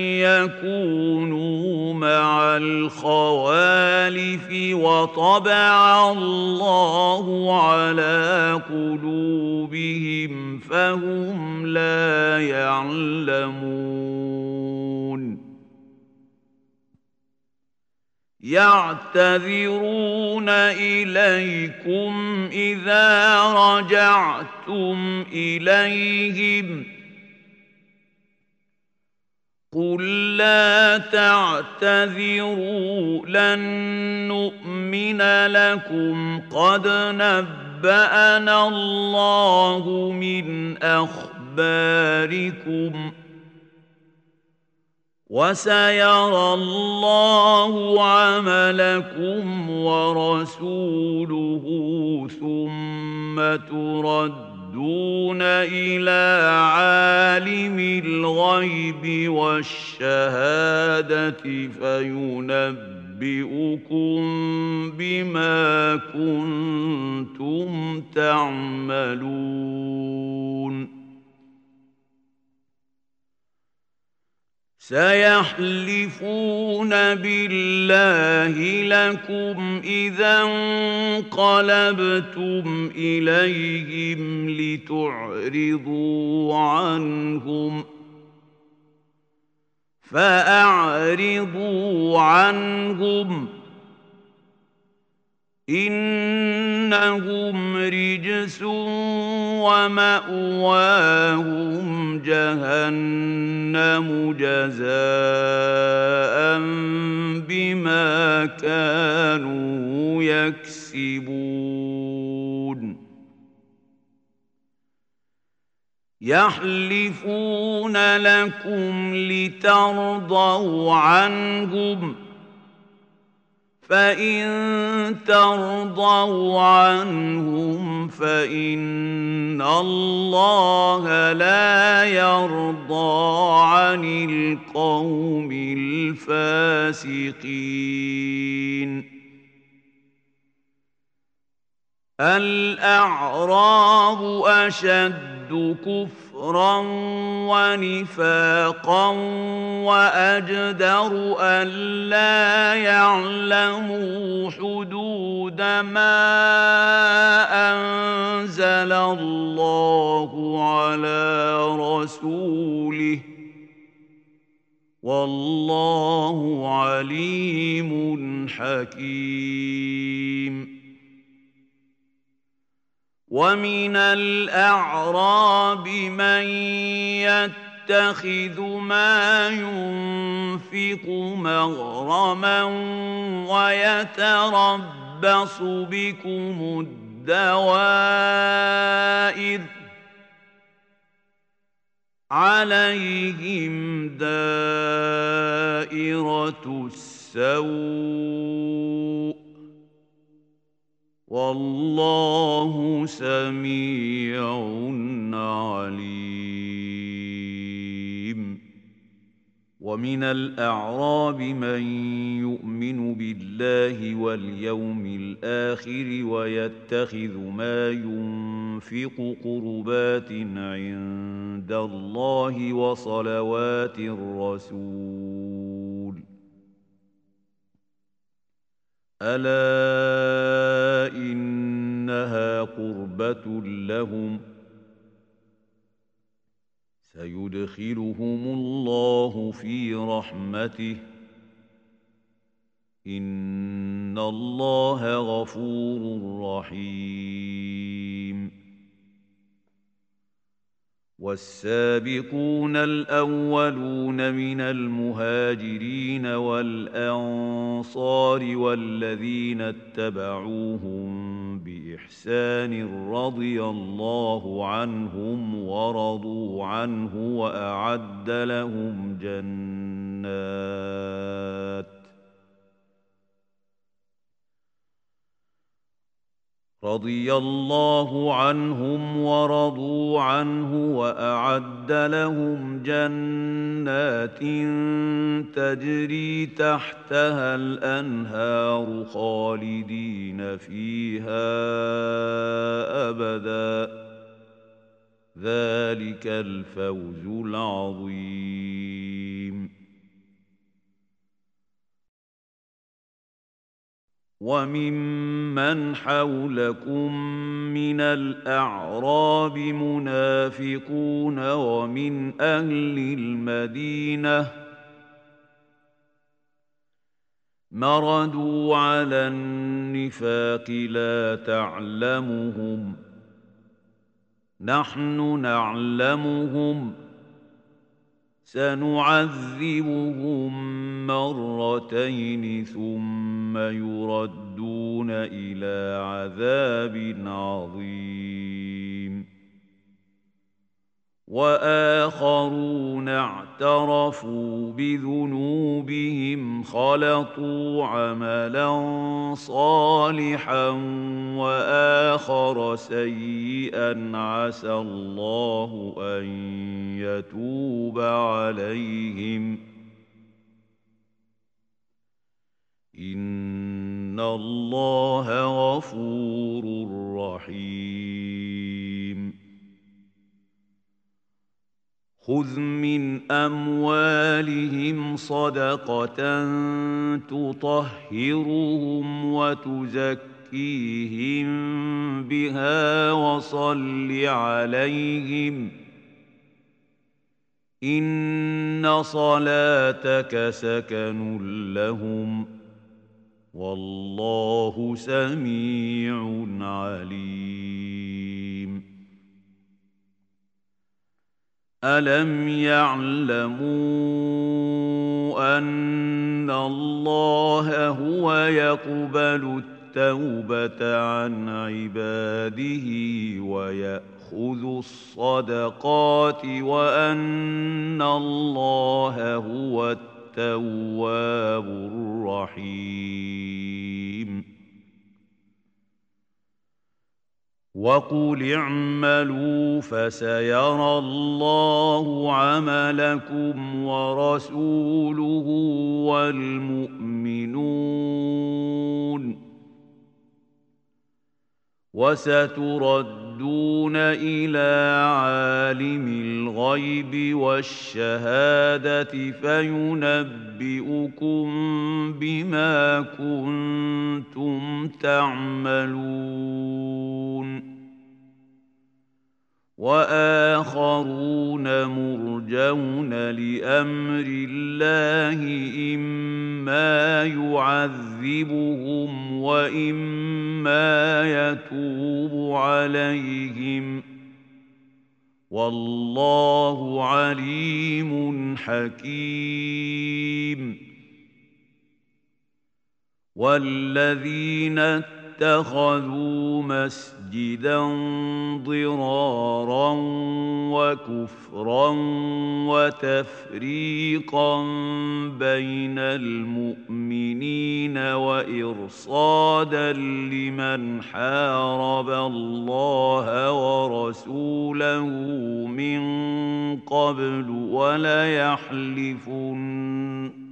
يكونوا مع الخوالف وطبع الله على قلوبهم فهم لا يعلمون يعتذرون إليكم إذا رجعتم إليهم قل لا تعتذروا لن نؤمن لكم قد نبأنا الله من أخباركم وسيرى الله عملكم ورسوله ثم تردون دون إلى عالم الغيب والشهادة فينبئكم بما كنتم تعملون سيحلفون بالله لكم إذا انقلبتم إليهم لتعرضوا عنهم فأعرضوا عنهم إنهم رجس ومأواهم جهنم جزاء بما كانوا يكسبون يحلفون لكم لترضوا عنهم فإن ترضوا عنهم فإن الله لا يرضى عن القوم الفاسقين الأعراب أشد كفرا ونفاقا وأجدر ألا يعلموا حدود ما أنزل الله على رسوله والله عليم حكيم ومن الأعراب من يتخذ ما ينفق مغرما ويتربص بكم الدوائر عليهم دائرة السوء والله سميع عليم ومن الأعراب من يؤمن بالله واليوم الآخر ويتخذ ما ينفق قربات عند الله وصلوات الرسول ألا إنها قربة لهم سيدخلهم الله في رحمته إن الله غفور رحيم والسابقون الأولون من المهاجرين والأنصار والذين اتبعوهم بإحسان رضي الله عنهم ورضوا عنه وأعد لهم جنات رضي الله عنهم ورضوا عنه وأعد لهم جنات تجري تحتها الأنهار خالدين فيها أبدا ذلك الفوز العظيم وممن حولكم من الأعراب منافقون ومن أهل المدينة مردوا على النفاق لا تعلمهم نحن نعلمهم سنعذبهم مرتين ثم يردون إلى عذاب عظيم وآخرون اعترفوا بذنوبهم خلطوا عملا صالحا وآخر سيئا عسى الله أن يتوب عليهم إن الله غفور رحيم خذ من أموالهم صدقة تطهرهم وتزكيهم بها وصل عليهم إن صلاتك سكن لهم والله سميع عليم ألم يعلموا أن الله هو يقبل التوبة عن عباده ويأخذ الصدقات وأن الله هو التواب الرحيم وقل اعملوا فسيرى الله عملكم ورسوله والمؤمنون وستردون إلى عالم الغيب والشهادة فينبئكم بما كنتم تعملون وآخرون مرجون لأمر الله إما يعذبهم وإما يتوب عليهم والله عليم حكيم والذين اتخذوا مسجدا ضرارا وكفرا وتفريقا بين المؤمنين وإرصادا لمن حارب الله ورسوله من قبل وليحلفن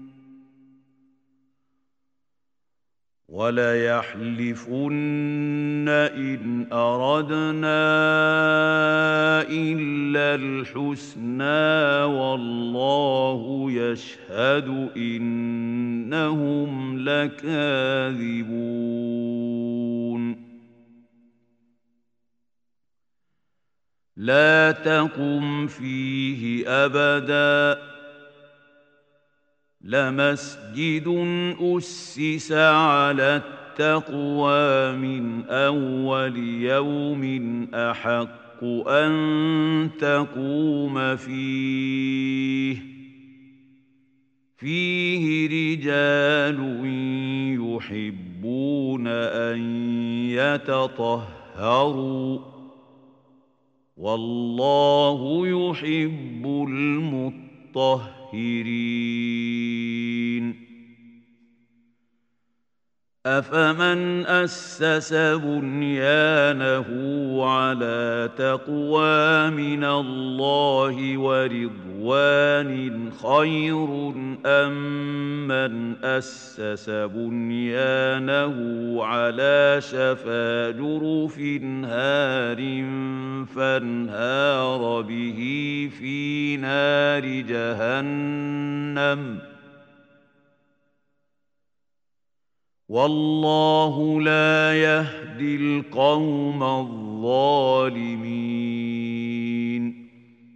وليحلفن إن أردنا إلا الحسنى والله يشهد إنهم لكاذبون لا تقم فيه أبداً لمسجد أسس على التقوى من أول يوم أحق أن تقوم فيه فيه رجال يحبون أن يتطهروا والله يحب المطهرين أفمن أسس بنيانه على تقوى من الله ورضوان خير أم من أسس بنيانه على شفا جرف هار فانهار به في نار جهنم والله لا يهدي القوم الظالمين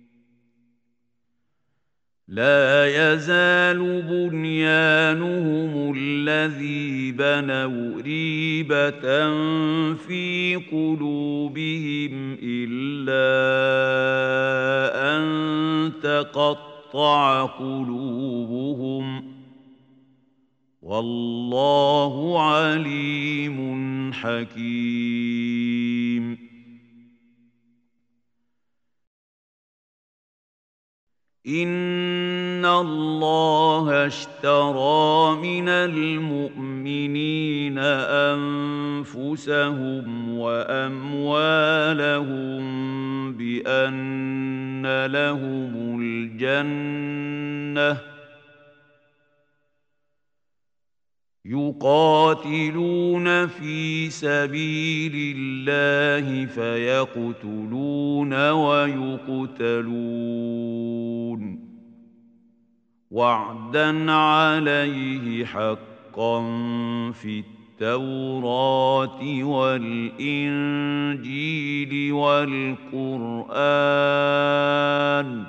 لا يزال بنيانهم الذي بنوا ريبة في قلوبهم إلا أن تقطع قلوبهم والله عليم حكيم إن الله اشترى من المؤمنين أنفسهم وأموالهم بأن لهم الجنة يقاتلون في سبيل الله فيقتلون ويقتلون وعدا عليه حقا في التوراة والإنجيل والقرآن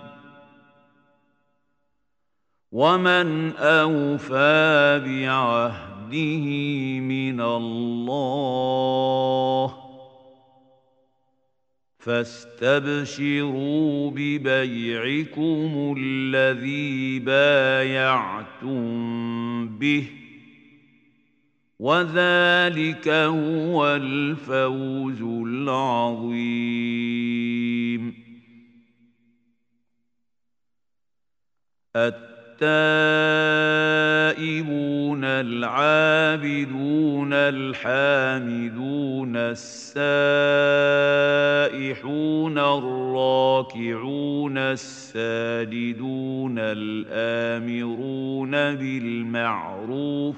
ومن أوفى بعهده من الله فاستبشروا ببيعكم الذي بايعتم به وذلك هو الفوز العظيم. التائبون العابدون الحامدون السائحون الراكعون الساجدون الآمرون بالمعروف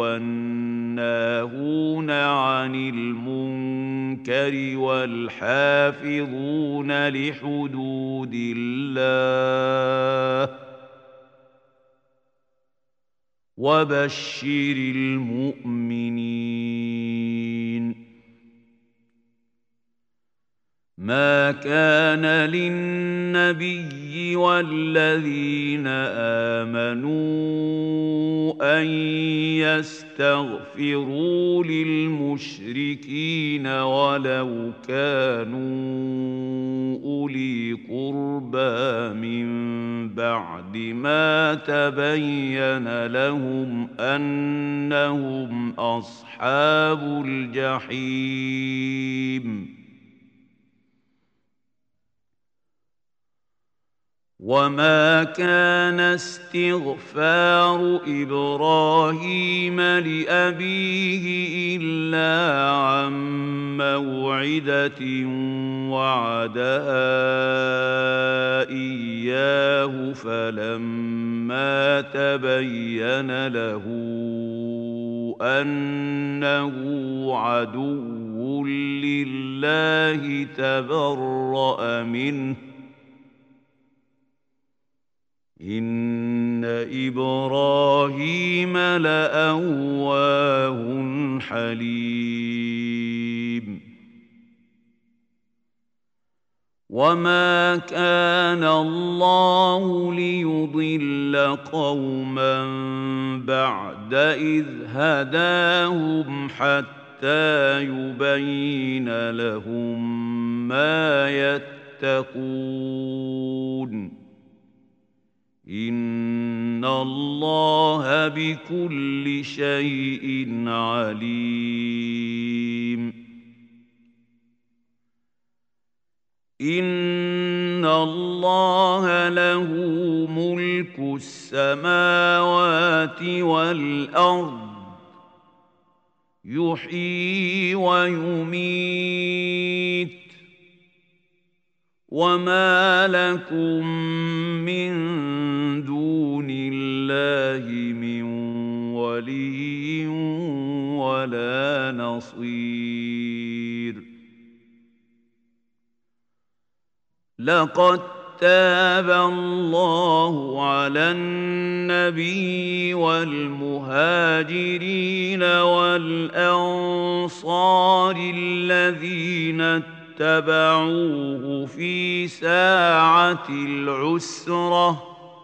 والناهون عن المنكر والحافظون لحدود الله وبشر المؤمنين. ما كان للنبي والذين آمنوا أن يستغفروا للمشركين ولو كانوا أولي قربى من بعد ما تبين لهم أنهم أصحاب الجحيم. وما كان استغفار إبراهيم لأبيه إلا عن موعدة وعدها إياه فلما تبين له أنه عدو لله تبرأ منه إن إبراهيم لأواه حليم. وما كان الله ليضل قوما بعد إذ هداهم حتى يبين لهم ما يتقون إن الله بكل شيء عليم. إن الله له ملك السماوات والأرض يحيي ويميت وما لكم من دون الله من ولي ولا نصير. لقد تاب الله على النبي والمهاجرين والأنصار الذين اتبعوه في ساعة العسرة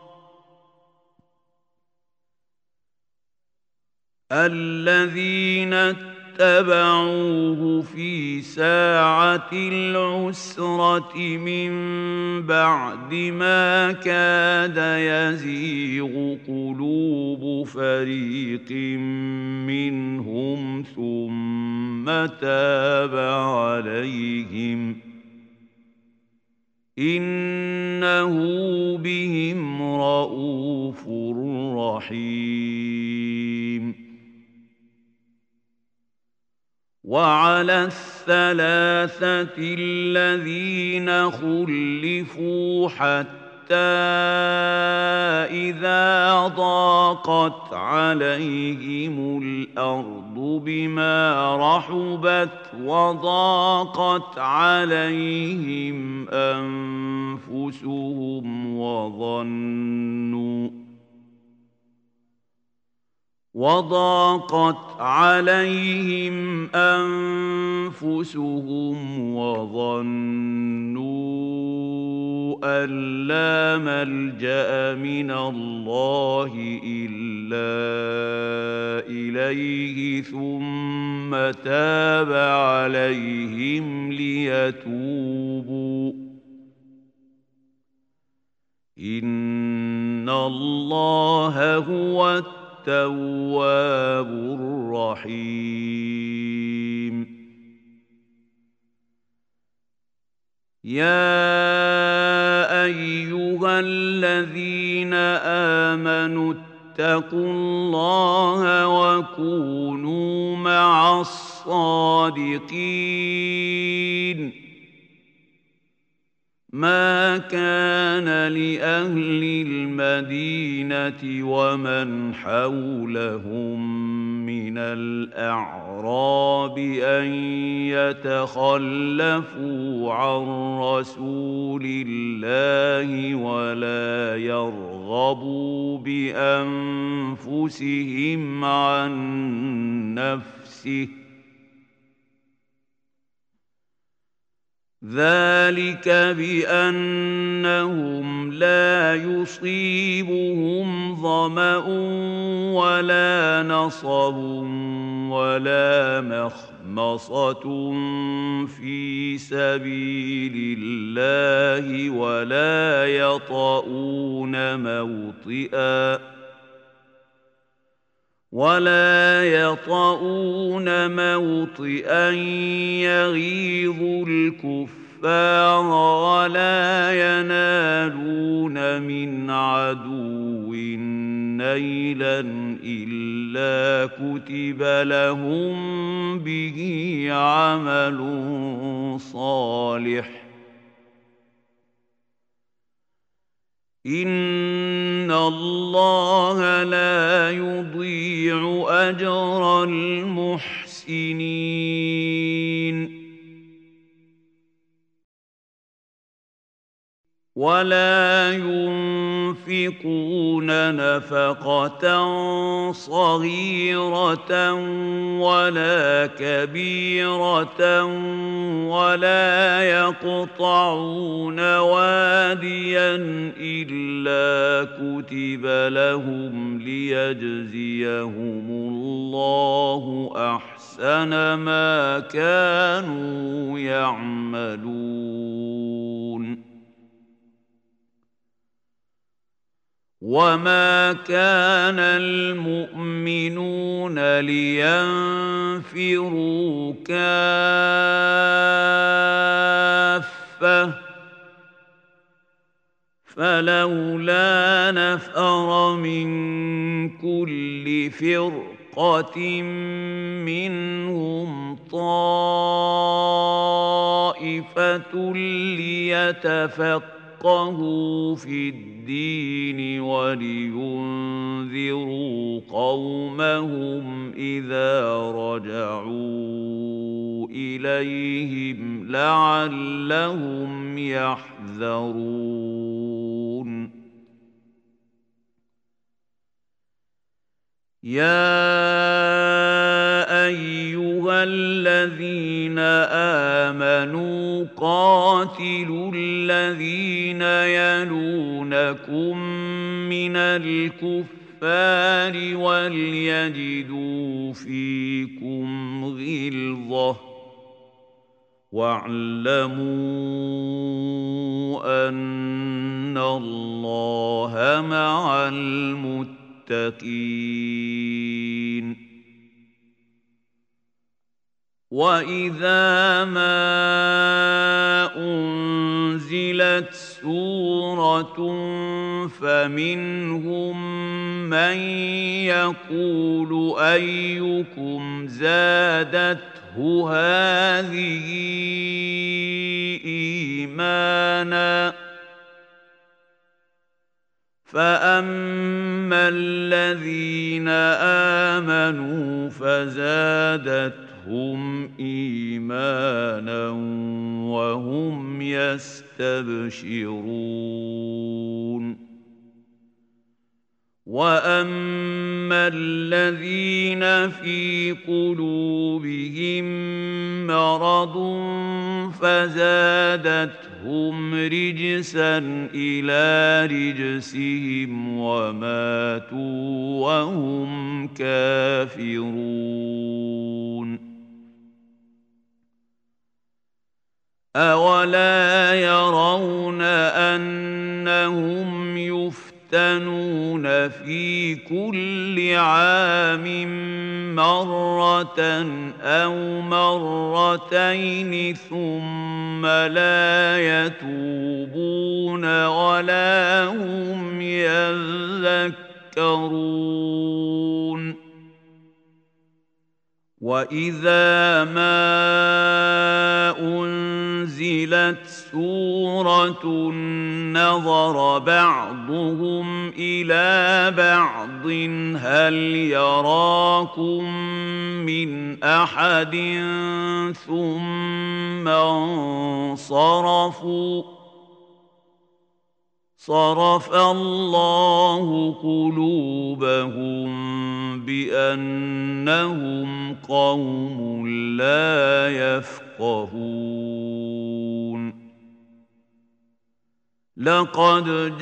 الذين اتبعوه في ساعة العسرة من بعد ما كاد يزيغ قلوب فريق منهم ثم تاب عليهم إنه بهم رءوف رحيم. وعلى الثلاثة الذين خلفوا حتى إذا ضاقت عليهم الأرض بما رحبت وضاقت عليهم أنفسهم وظنوا وضاقت عليهم أنفسهم وظنوا أن لا ملجأ من الله إلا إليه ثم تاب عليهم ليتوبوا إن الله هو التواب الرحيم يا أيها الذين آمنوا اتقوا الله وكونوا مع الصادقين ما كان لأهل المدينة ومن حولهم من الأعراب أن يتخلفوا عن رسول الله ولا يرغبوا بأنفسهم عن نفسه ذلك بأنهم لا يصيبهم ظمأ ولا نصب ولا مخمصة في سبيل الله ولا يطؤون موطئا ولا يطؤون موطئا يغيظ الكفار ولا ينالون من عدو نيلا إلا كتب لهم به عمل صالح إن الله لا يضيع أجر المحسنين ولا ينفقون نفقة صغيرة ولا كبيرة ولا يقطعون واديا إلا كتب لهم ليجزيهم الله أحسن ما كانوا يعملون وما كان المؤمنون لينفروا كافة فلولا نفر من كل فرقة منهم طائفة ليتفقهوا فقهوا في الدين ولينذروا قومهم إذا رجعوا إليهم لعلهم يحذرون يا أيها الذين آمنوا قاتلوا الذين يلونكم من الكفار وليجدوا فيكم غلظة واعلموا أن الله مع المتقين وإذا ما أنزلت سورة فمنهم من يقول أيكم زادته هذه إيمانا فأما الذين آمنوا فزادتهم إيمانا وهم يستبشرون وأما الذين في قلوبهم مرض فزادتهم رجسا إلى رجسهم وماتوا وهم كافرون أولا يرون أنهم يفتنون في كل عام مرة أو مرتين ثم لا يتوبون ولا هم يذكرون وإذا ما أنزلت سورة نظر بعضهم إلى بعض هل يراكم من أحد ثم انصرفوا صرف الله قلوبهم بأنهم قوم لا يفقهون لقد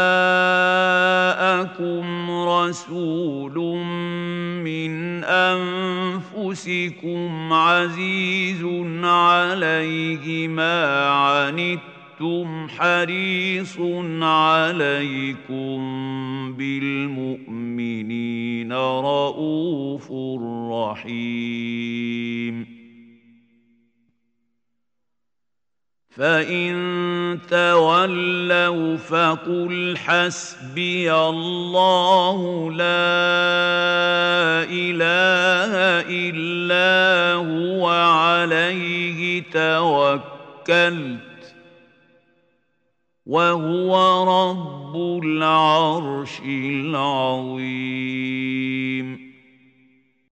جاءكم رسول من أنفسكم عزيز عليه ما عنتم حريص عليكم بالمؤمنين رؤوف رحيم فإن تولوا فقل حسبي الله لا إله إلا هو عليه توكلت وهو رب العرش العظيم